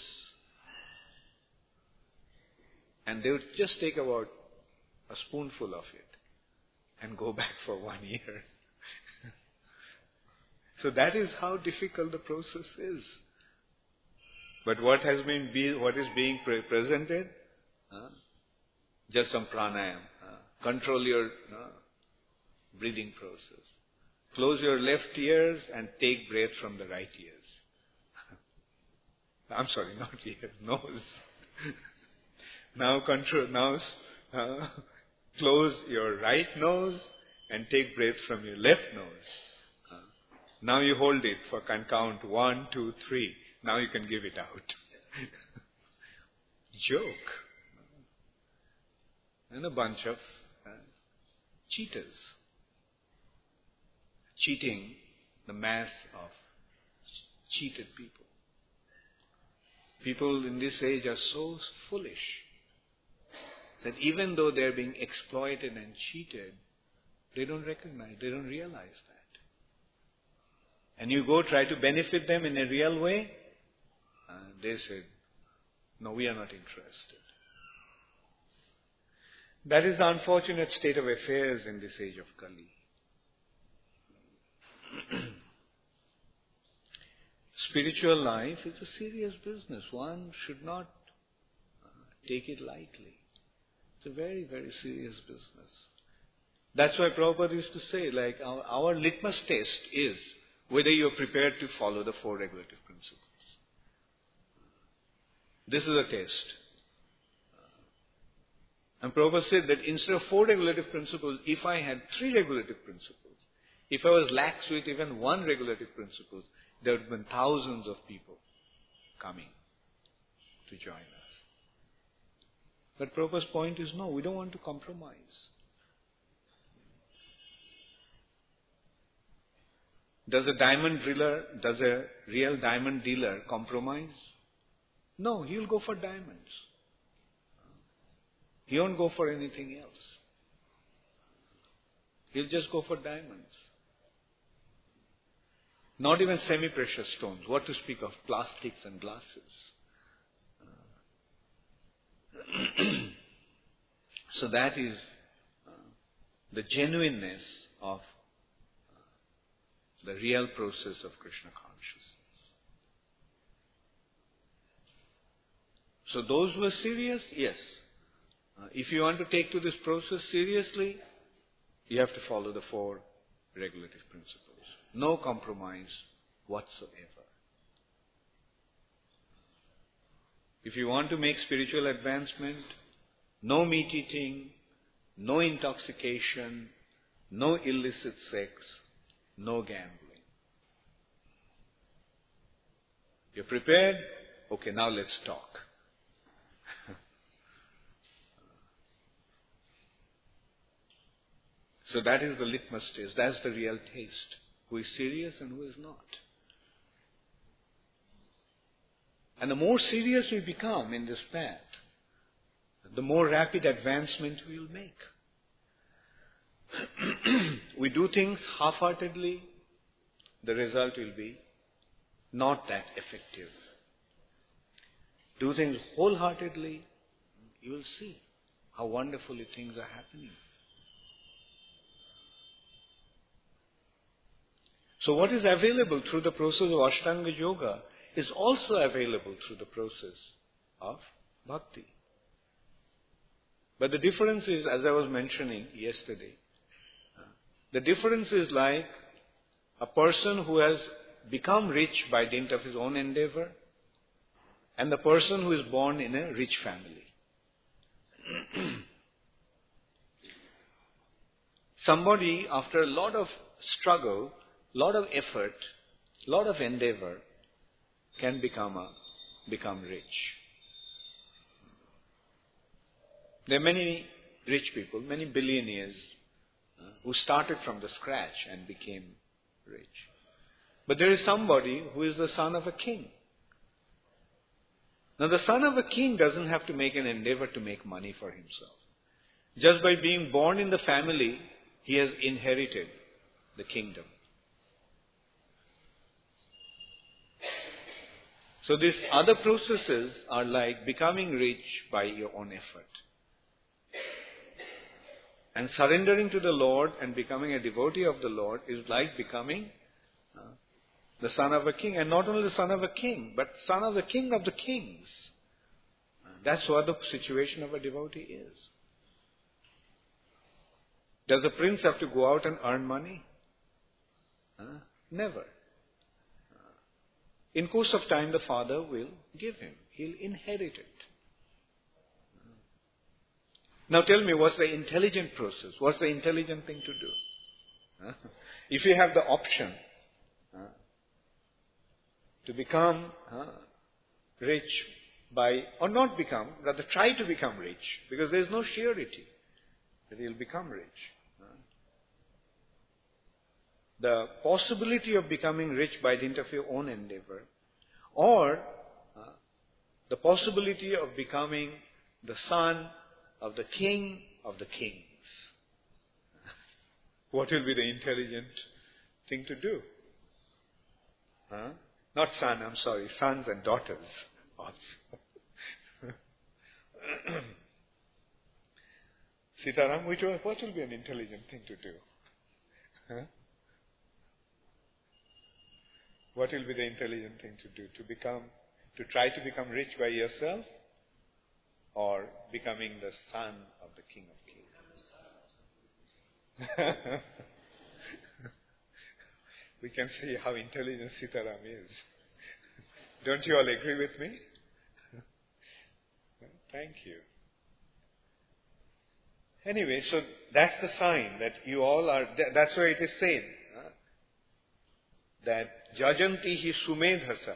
Speaker 1: And they would just take about a spoonful of it and go back for 1 year. So that is how difficult the process is. But what is being presented? Just some pranayam. Control your breathing process. Close your left ears and take breath from the right ears. I'm sorry, not ears, nose. Now close your right nose and take breath from your left nose. Now you hold it for count 1, 2, 3. Now you can give it out. Joke. And a bunch of cheaters. Cheating the mass of cheated people. People in this age are so foolish that even though they're being exploited and cheated, they don't recognize, they don't realize that. And you go try to benefit them in a real way, they said, no, we are not interested. That is the unfortunate state of affairs in this age of Kali. Spiritual life is a serious business. One should not take it lightly. It's a very, very serious business. That's why Prabhupada used to say, like, our litmus test is whether you're prepared to follow the 4 regulative principles. This is a test. And Prabhupada said that instead of 4 regulative principles, if I had 3 regulative principles, if I was lax with even 1 regulative principle, there would have been thousands of people coming to join us. But Prabhupada's point is no, we don't want to compromise. Does a real diamond dealer compromise? No, he'll go for diamonds. He won't go for anything else. He'll just go for diamonds. Not even semi-precious stones. What to speak of plastics and glasses. So that is the genuineness of the real process of Krishna consciousness. So those who are serious, yes. If you want to take to this process seriously, you have to follow the 4 regulative principles. No compromise whatsoever. If you want to make spiritual advancement, no meat eating, no intoxication, no illicit sex, no gambling. You're prepared? Okay, now let's talk. So that is the litmus test. That's the real taste. Who is serious and who is not. And the more serious we become in this path, the more rapid advancement we will make. We do things half-heartedly, the result will be not that effective. Do things wholeheartedly, you will see how wonderfully things are happening. So what is available through the process of Ashtanga Yoga is also available through the process of Bhakti. But the difference is, as I was mentioning yesterday, the difference is like a person who has become rich by dint of his own endeavor and the person who is born in a rich family. Somebody, after a lot of struggle, lot of effort, lot of endeavor, can become rich. There are many rich people, many billionaires who started from the scratch and became rich. But there is somebody who is the son of a king. Now the son of a king doesn't have to make an endeavor to make money for himself. Just by being born in the family, he has inherited the kingdom. So these other processes are like becoming rich by your own effort. And surrendering to the Lord and becoming a devotee of the Lord is like becoming the son of a king. And not only the son of a king, but son of the king of the kings. That's what the situation of a devotee is. Does a prince have to go out and earn money? Never. In course of time, the father will give him. He'll inherit it. Now tell me, what's the intelligent process? What's the intelligent thing to do? If you have the option to become rich by, or not become, rather try to become rich, because there is no surety that you'll become rich. The possibility of becoming rich by dint of your own endeavor, or the possibility of becoming the son of the king of the kings. What will be the intelligent thing to do? Not son, I'm sorry, sons and daughters also. Sitaram, what will be an intelligent thing to do? What will be the intelligent thing to do? To try to become rich by yourself, or becoming the son of the King of Kings? We can see how intelligent Sitaram is. Don't you all agree with me? Thank you. Anyway, so that's the sign that you all are, that's why it is said that jajanti hi sumedhasa.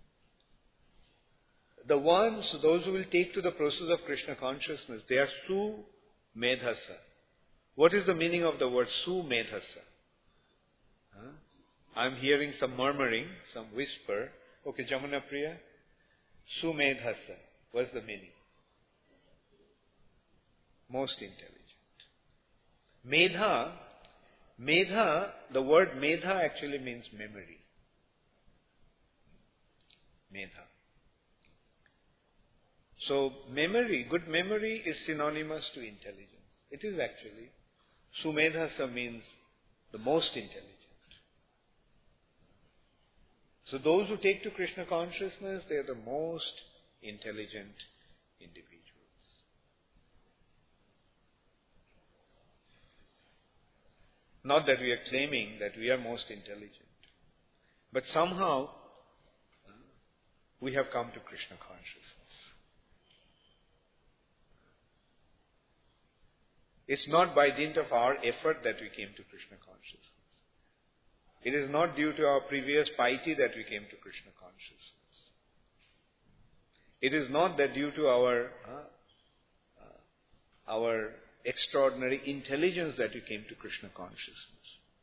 Speaker 1: The ones, those who will take to the process of Krishna consciousness, they are sumedhasa. What is the meaning of the word sumedhasa? I'm hearing some murmuring, some whisper. Okay, Jamuna Priya, sumedhasa. What's the meaning? Most intelligent. Medha, the word medha actually means memory. Medha. So memory, good memory is synonymous to intelligence. It is actually. Sumedhasa means the most intelligent. So those who take to Krishna consciousness, they are the most intelligent individuals. Not that we are claiming that we are most intelligent, but somehow we have come to Krishna consciousness. It's not by dint of our effort that we came to Krishna consciousness. It is not due to our previous piety that we came to Krishna consciousness. It is not that due to our extraordinary intelligence that you came to Krishna consciousness.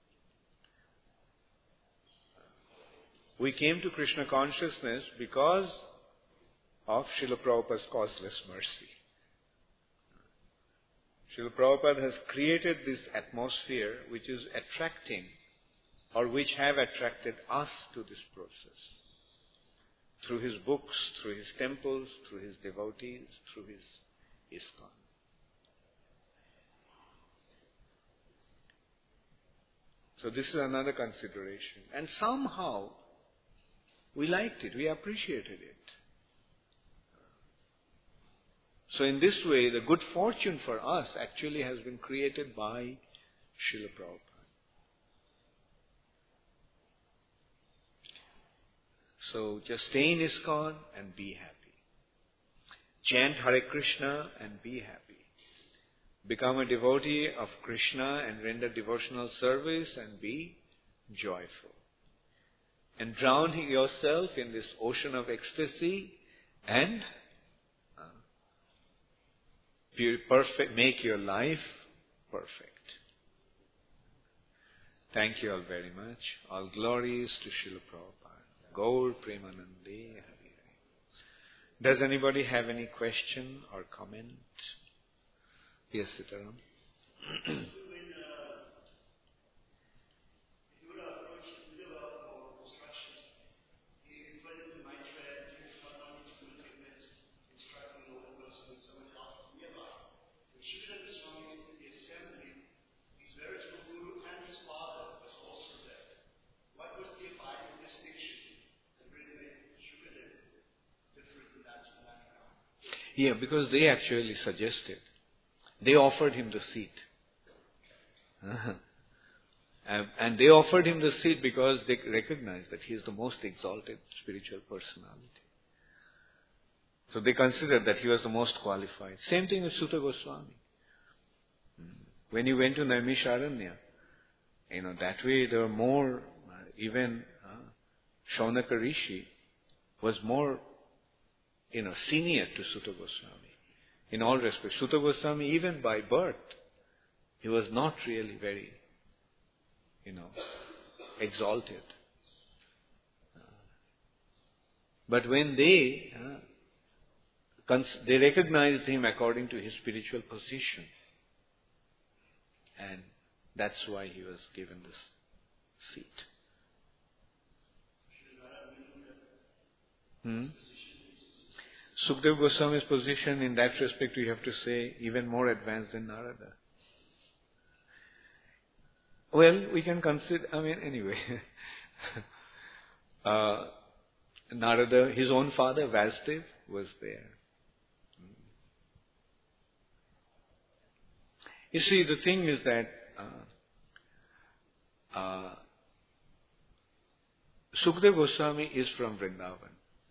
Speaker 1: We came to Krishna consciousness because of Srila Prabhupada's causeless mercy. Srila Prabhupada has created this atmosphere which is attracting, or which have attracted us to this process. Through his books, through his temples, through his devotees, through his ISKCON. So this is another consideration. And somehow, we liked it, we appreciated it. So in this way, the good fortune for us actually has been created by Srila Prabhupada. So just stay in ISKCON and be happy. Chant Hare Krishna and be happy. Become a devotee of Krishna and render devotional service and be joyful. And drown yourself in this ocean of ecstasy and make your life perfect. Thank you all very much. All glories to Srila Prabhupada. Gaur Premanande Hari Hari. Does anybody have any question or comment? Yes, Sitaram. Yeah, because they actually suggested. They offered him the seat. And they offered him the seat because they recognized that he is the most exalted spiritual personality. So they considered that he was the most qualified. Same thing with Sutta Goswami. When he went to Naimisharanya, that way there were more, even Shaunaka Rishi was more senior to Sutta Goswami. In all respects, Sutta Goswami, even by birth, he was not really very, exalted. But when they recognized him according to his spiritual position, and that's why he was given this seat. Sukadeva Goswami's position in that respect, we have to say, even more advanced than Narada. Well, we can consider, anyway. Narada, his own father, Vasudev, was there. You see, the thing is that Sukadeva Goswami is from Vrindavan.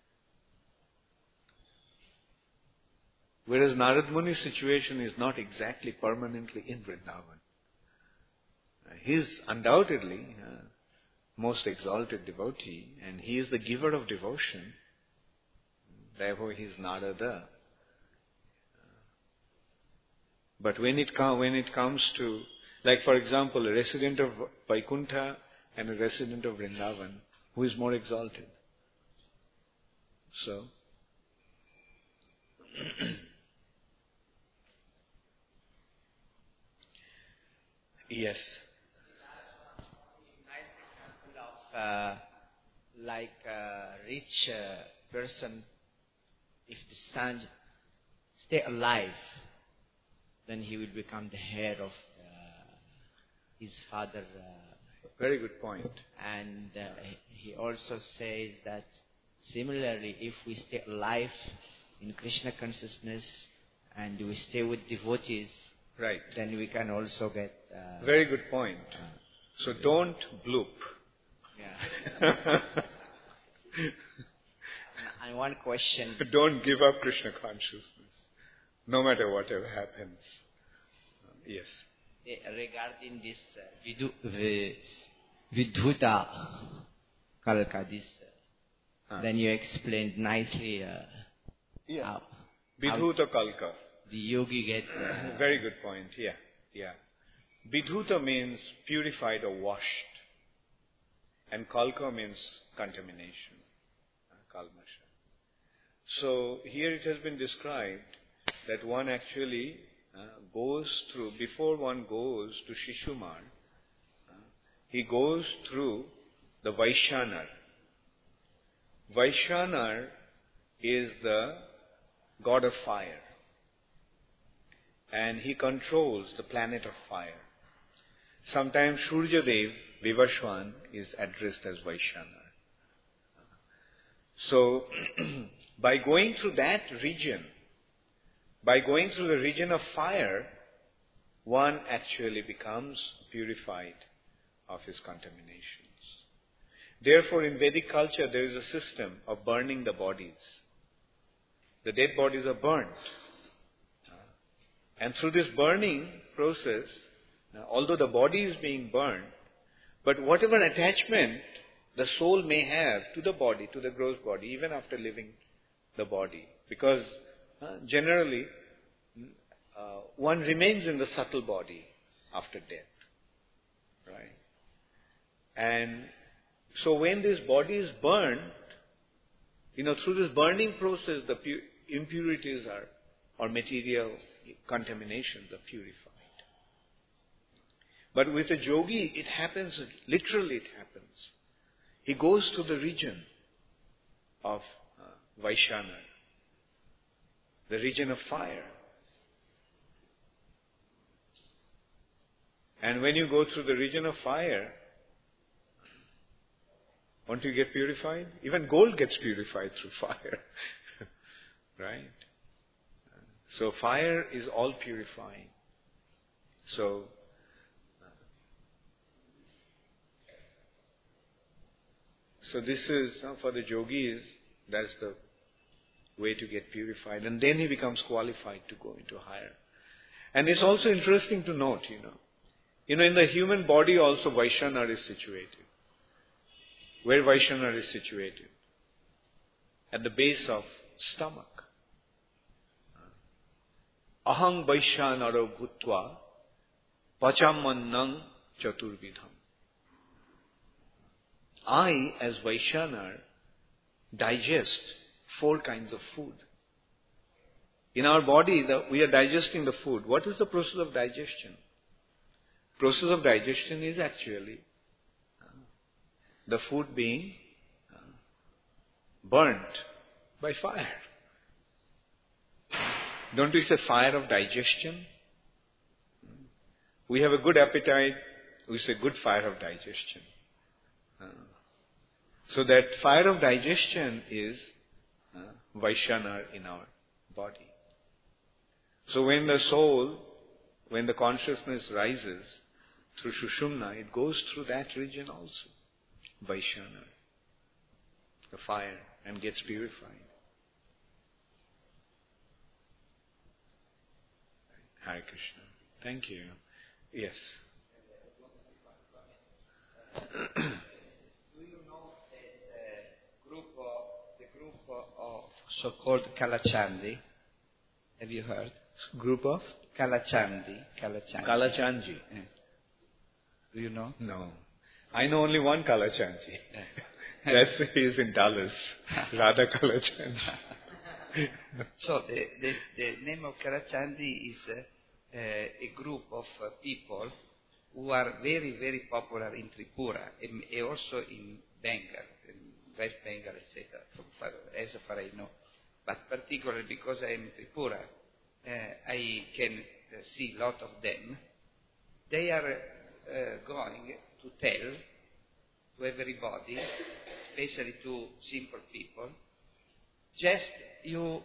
Speaker 1: Whereas Narad Muni's situation is not exactly permanently in Vrindavan. He is undoubtedly most exalted devotee, and he is the giver of devotion. Therefore, he is Narada. But when it comes to, like for example, a resident of Vaikuntha and a resident of Vrindavan, who is more exalted? So, yes.
Speaker 2: Nice example of like a rich person, if the son stay alive, then he will become the heir of his father.
Speaker 1: Very good point.
Speaker 2: And he also says that similarly, if we stay alive in Krishna consciousness and we stay with devotees,
Speaker 1: right,
Speaker 2: then we can also get...
Speaker 1: very good point. So don't bloop.
Speaker 2: Yeah. And one question...
Speaker 1: Don't give up Krishna consciousness, no matter whatever happens. Yes.
Speaker 2: Regarding this Vidhuta Kalka, this, then you explained nicely...
Speaker 1: Vidhuta Kalka.
Speaker 2: the yogi get...
Speaker 1: Very good point, yeah. Vidhuta means purified or washed. And kalka means contamination, kalmasha. So here it has been described that one actually goes through, before one goes to Shishumar, he goes through the Vaishyanar. Vaishyanar is the god of fire. And he controls the planet of fire. Sometimes Suryadev, Vivashwan, is addressed as Vaishyanar. So, by going through that region, by going through the region of fire, one actually becomes purified of his contaminations. Therefore, in Vedic culture, there is a system of burning the bodies. The dead bodies are burnt. And through this burning process, although the body is being burned, but whatever attachment the soul may have to the body, to the gross body, even after leaving the body, because generally one remains in the subtle body after death, right? And so when this body is burnt, through this burning process, the impurities or material contaminations are purified. But with a yogi, it happens, literally it happens. He goes to the region of Vaishyanar, the region of fire. And when you go through the region of fire, won't you get purified? Even gold gets purified through fire. Right? So fire is all purifying. So this is, for the yogis, that's the way to get purified. And then he becomes qualified to go into higher. And it's also interesting to note, in the human body also Vaishyanar is situated. Where Vaishyanar is situated? At the base of stomach. Aham Vaishyanaro bhutva pachamannam chaturvidham. I, as Vaishyanar, digest 4 kinds of food. In our body, we are digesting the food. What is the process of digestion? Process of digestion is actually the food being burnt by fire. Don't we say fire of digestion? We have a good appetite, we say good fire of digestion. So that fire of digestion is Vaishyanar in our body. So when the soul, when the consciousness rises through Sushumna, it goes through that region also, Vaishyanar, the fire, and gets purified. Hare Krishna. Thank you. Yes.
Speaker 2: The group of so-called Kalachandi, have you heard?
Speaker 1: Group of?
Speaker 2: Kalachandi.
Speaker 1: Kalachandji.
Speaker 2: Yeah. Do you know?
Speaker 1: No. I know only one Kalachandji. That's he is in Dallas. Radha Kalachandji.
Speaker 2: So the name of Kalachandi is a group of people who are very, very popular in Tripura and also in Bengal, in West Bengal, etc., as far as I know. But particularly because I am in Tripura, I can see a lot of them. They are going to tell to everybody, especially to simple people, just you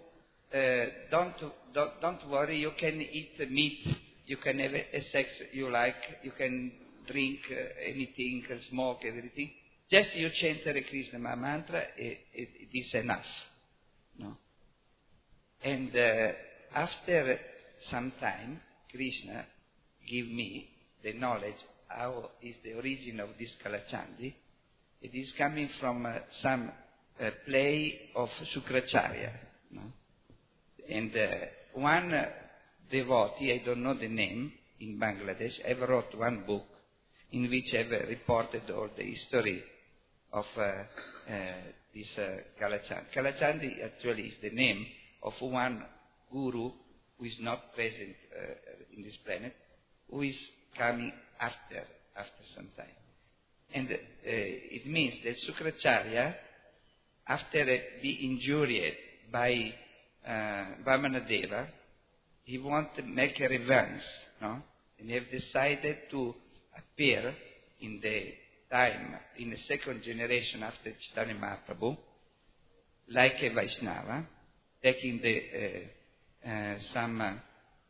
Speaker 2: don't worry, you can eat meat, you can have a sex you like, you can drink anything, smoke, everything. Just you chant Hare Krishna mantra, it is enough. No? And after some time, Krishna give me the knowledge how is the origin of this Kalachandi. It is coming from some play of Sukracharya. No? And one
Speaker 3: devotee, I don't know the name, in Bangladesh, ever wrote one book in which ever reported all the history of this Kalachand. Kalachand actually is the name of one guru who is not present in this planet, who is coming after some time. And it means that Sukracharya, after being injured by Vamanadeva, he wanted to make a revenge, no? And he have decided to appear in the time, in the second generation after Chaitanya Mahaprabhu, like a Vaishnava, taking some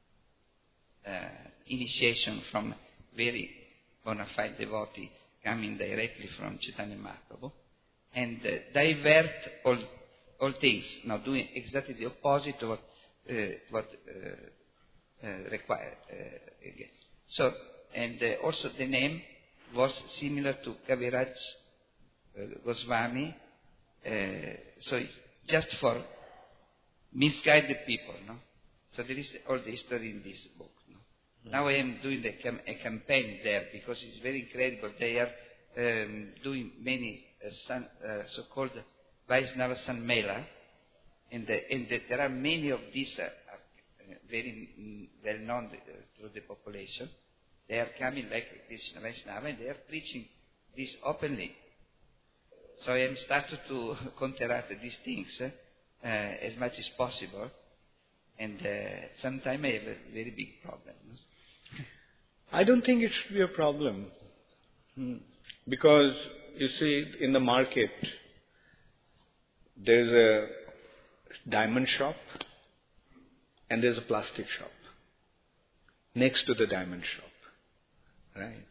Speaker 3: initiation from very bona fide devotee coming directly from Chaitanya Mahaprabhu, and divert all things, now doing exactly the opposite of what required again. So, and also the name was similar to Kaviraj Goswami, so it's just for misguide the people, no? So there is all the history in this book. No? Mm-hmm. Now I am doing a campaign there because it's very incredible. They are doing many so-called Vaishnava Sanmela, and there are many of these very well known through the population. They are coming like Krishna Vaishnava and they are preaching this openly. So I am starting to counteract these things as much as possible, and sometimes I have a very big problem.
Speaker 1: I don't think it should be a problem. Because, you see, in the market, there's a diamond shop and there's a plastic shop next to the diamond shop. Right?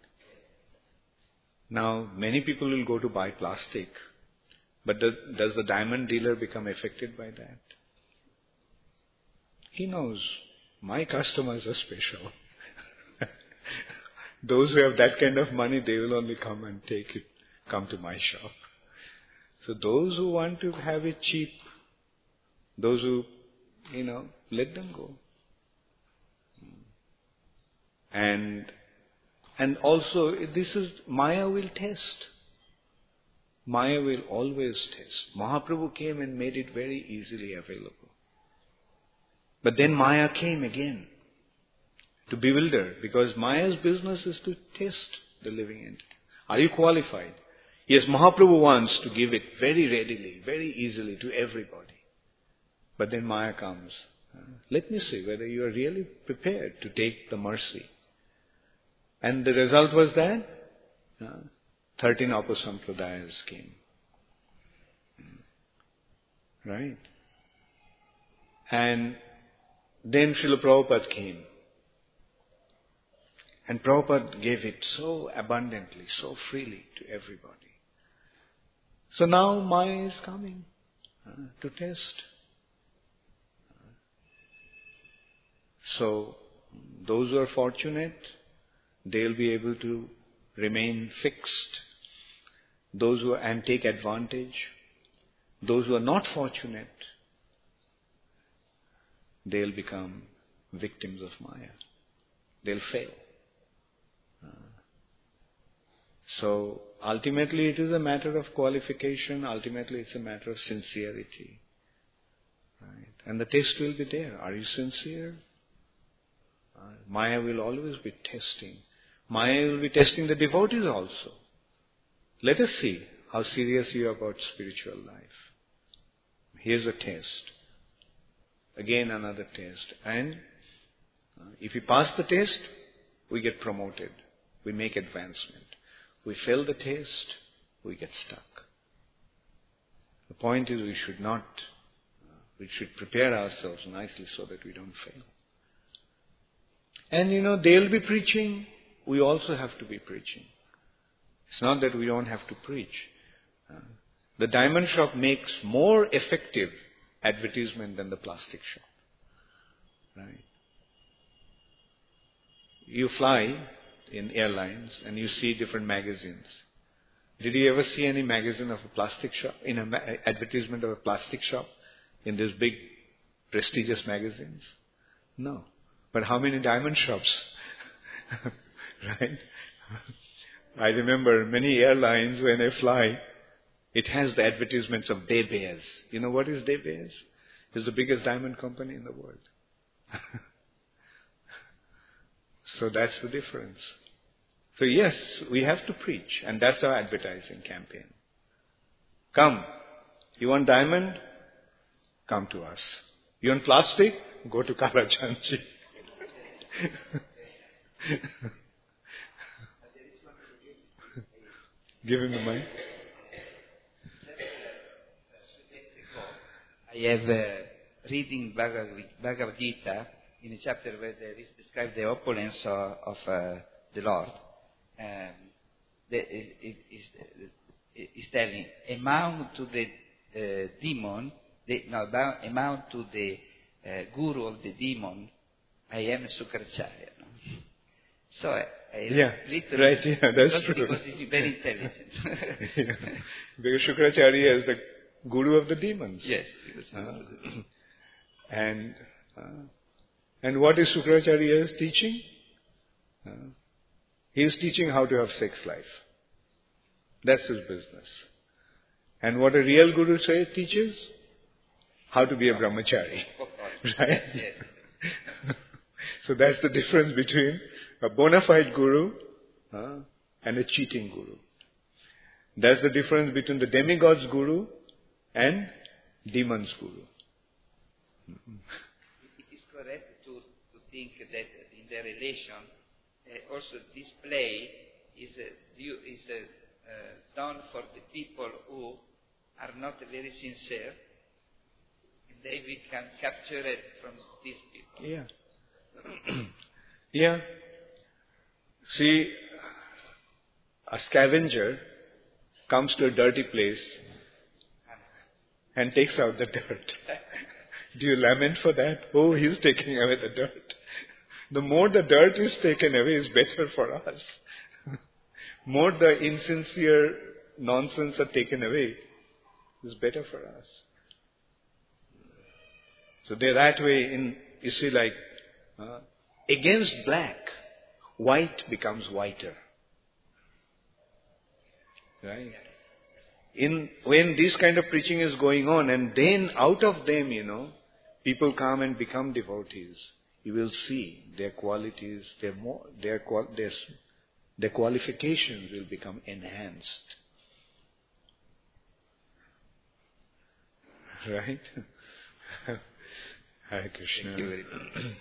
Speaker 1: Now, many people will go to buy plastic, but does the diamond dealer become affected by that? He knows, my customers are special. Those who have that kind of money, they will only come and take it, come to my shop. So those who want to have it cheap, those who, let them go. And also, this is, Maya will test. Maya will always test. Mahaprabhu came and made it very easily available. But then Maya came again to bewilder, because Maya's business is to test the living entity. Are you qualified? Yes, Mahaprabhu wants to give it very readily, very easily to everybody. But then Maya comes. Let me see whether you are really prepared to take the mercy. And the result was that 13 Apasampradayas came. Right? And then Srila Prabhupada came. And Prabhupada gave it so abundantly, so freely to everybody. So now Maya is coming to test. So those who are fortunate, they'll be able to remain fixed. Those who and take advantage. Those who are not fortunate, they'll become victims of Maya. They'll fail. So ultimately it is a matter of qualification. Ultimately it's a matter of sincerity. Right? And the test will be there. Are you sincere? Maya will always be testing. Maya will be testing the devotees also. Let us see how serious you are about spiritual life. Here's a test. Again another test. And if we pass the test, we get promoted. We make advancement. We fail the test, we get stuck. The point is we should prepare ourselves nicely so that we don't fail. And they'll be preaching, we also have to be preaching. It's not that we don't have to preach. The diamond shop makes more effective advertisement than the plastic shop. Right? You fly in airlines and you see different magazines. Did you ever see any magazine of a plastic shop, in an advertisement of a plastic shop in these big prestigious magazines? No. But how many diamond shops? Right? I remember many airlines when I fly, it has the advertisements of De Beers. You know what is De Beers? It's the biggest diamond company in the world. So that's the difference. So yes, we have to preach, and that's our advertising campaign. Come. You want diamond? Come to us. You want plastic? Go to Karachanchi. Give him the mic.
Speaker 3: I have reading Bhagavad Gita in a chapter where there is described the opulence of the Lord. Is telling amount to the demon, amount to the guru of the demon, I am Sukracharya. No? So
Speaker 1: right, that's true.
Speaker 3: Because he's very intelligent.
Speaker 1: Yeah. Because Shukracharya is the guru of the demons.
Speaker 3: Yes.
Speaker 1: And what is Shukracharya's teaching? He is teaching how to have sex life. That's his business. And what a real guru teaches? How to be a brahmachari. Right?
Speaker 3: Yes.
Speaker 1: So that's the difference between a bona fide guru and a cheating guru. That's the difference between the demigod's guru and demon's guru.
Speaker 3: It is correct to think that in the relation, also this play is done for the people who are not very sincere, and they become captured from these people.
Speaker 1: Yeah. Yeah. See, a scavenger comes to a dirty place and takes out the dirt. Do you lament for that? Oh, he's taking away the dirt. The more the dirt is taken away is better for us. More the insincere nonsense are taken away is better for us. So that way, you see, like, against black, white becomes whiter. Right? When this kind of preaching is going on, and then out of them, people come and become devotees, you will see their qualities, their qualifications will become enhanced. Right? Hare Krishna.
Speaker 3: Thank you very much.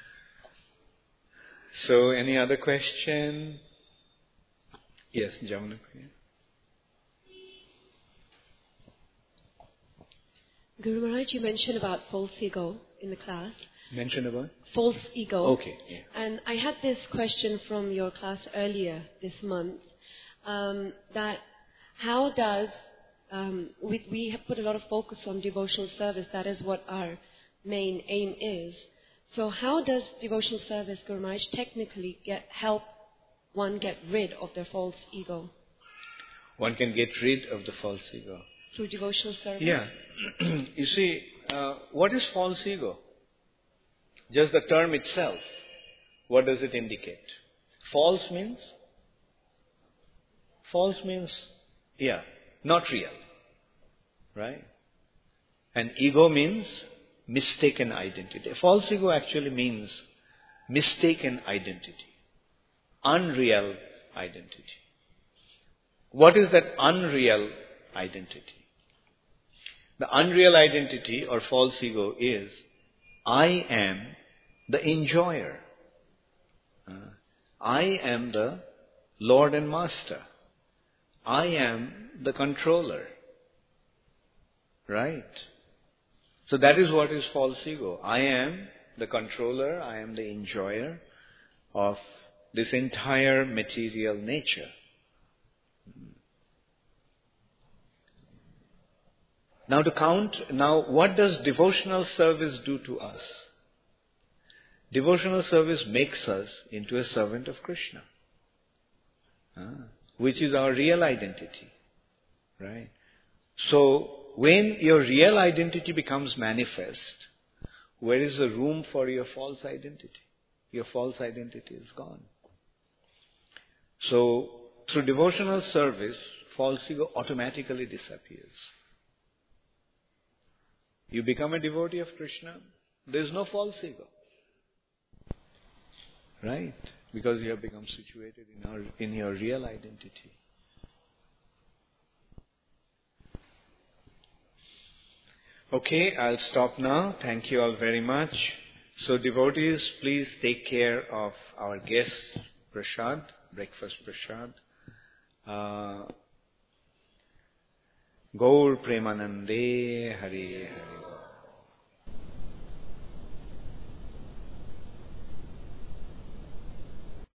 Speaker 1: So, any other question? Yes, Jamuna.
Speaker 4: Guru Maharaj, you mentioned about false ego in the class.
Speaker 1: Mentioned about?
Speaker 4: False ego.
Speaker 1: Okay. Yeah.
Speaker 4: And I had this question from your class earlier this month, that how does, we have put a lot of focus on devotional service, that is what our main aim is. So how does devotional service, Guru Maharaj, technically help one get rid of their false ego?
Speaker 1: One can get rid of the false ego.
Speaker 4: Through devotional service?
Speaker 1: Yeah. You see, what is false ego? Just the term itself. What does it indicate? False means? False means, not real. Right? And ego means mistaken identity. False ego actually means mistaken identity. Unreal identity. What is that unreal identity? The unreal identity or false ego is, I am the enjoyer. I am the Lord and Master. I am the controller. Right? So that is what is false ego. I am the controller, I am the enjoyer of this entire material nature. Now what does devotional service do to us? Devotional service makes us into a servant of Krishna, which is our real identity. Right? So, when your real identity becomes manifest, where is the room for your false identity? your false identity is gone. So, through devotional service, false ego automatically disappears. You become a devotee of Krishna, there is no false ego. Right? Because you have become situated in your real identity. Okay, I'll stop now. Thank you all very much. So devotees, please take care of our guest, Prasad, breakfast Prasad. Gaur Premanande Hare Hare.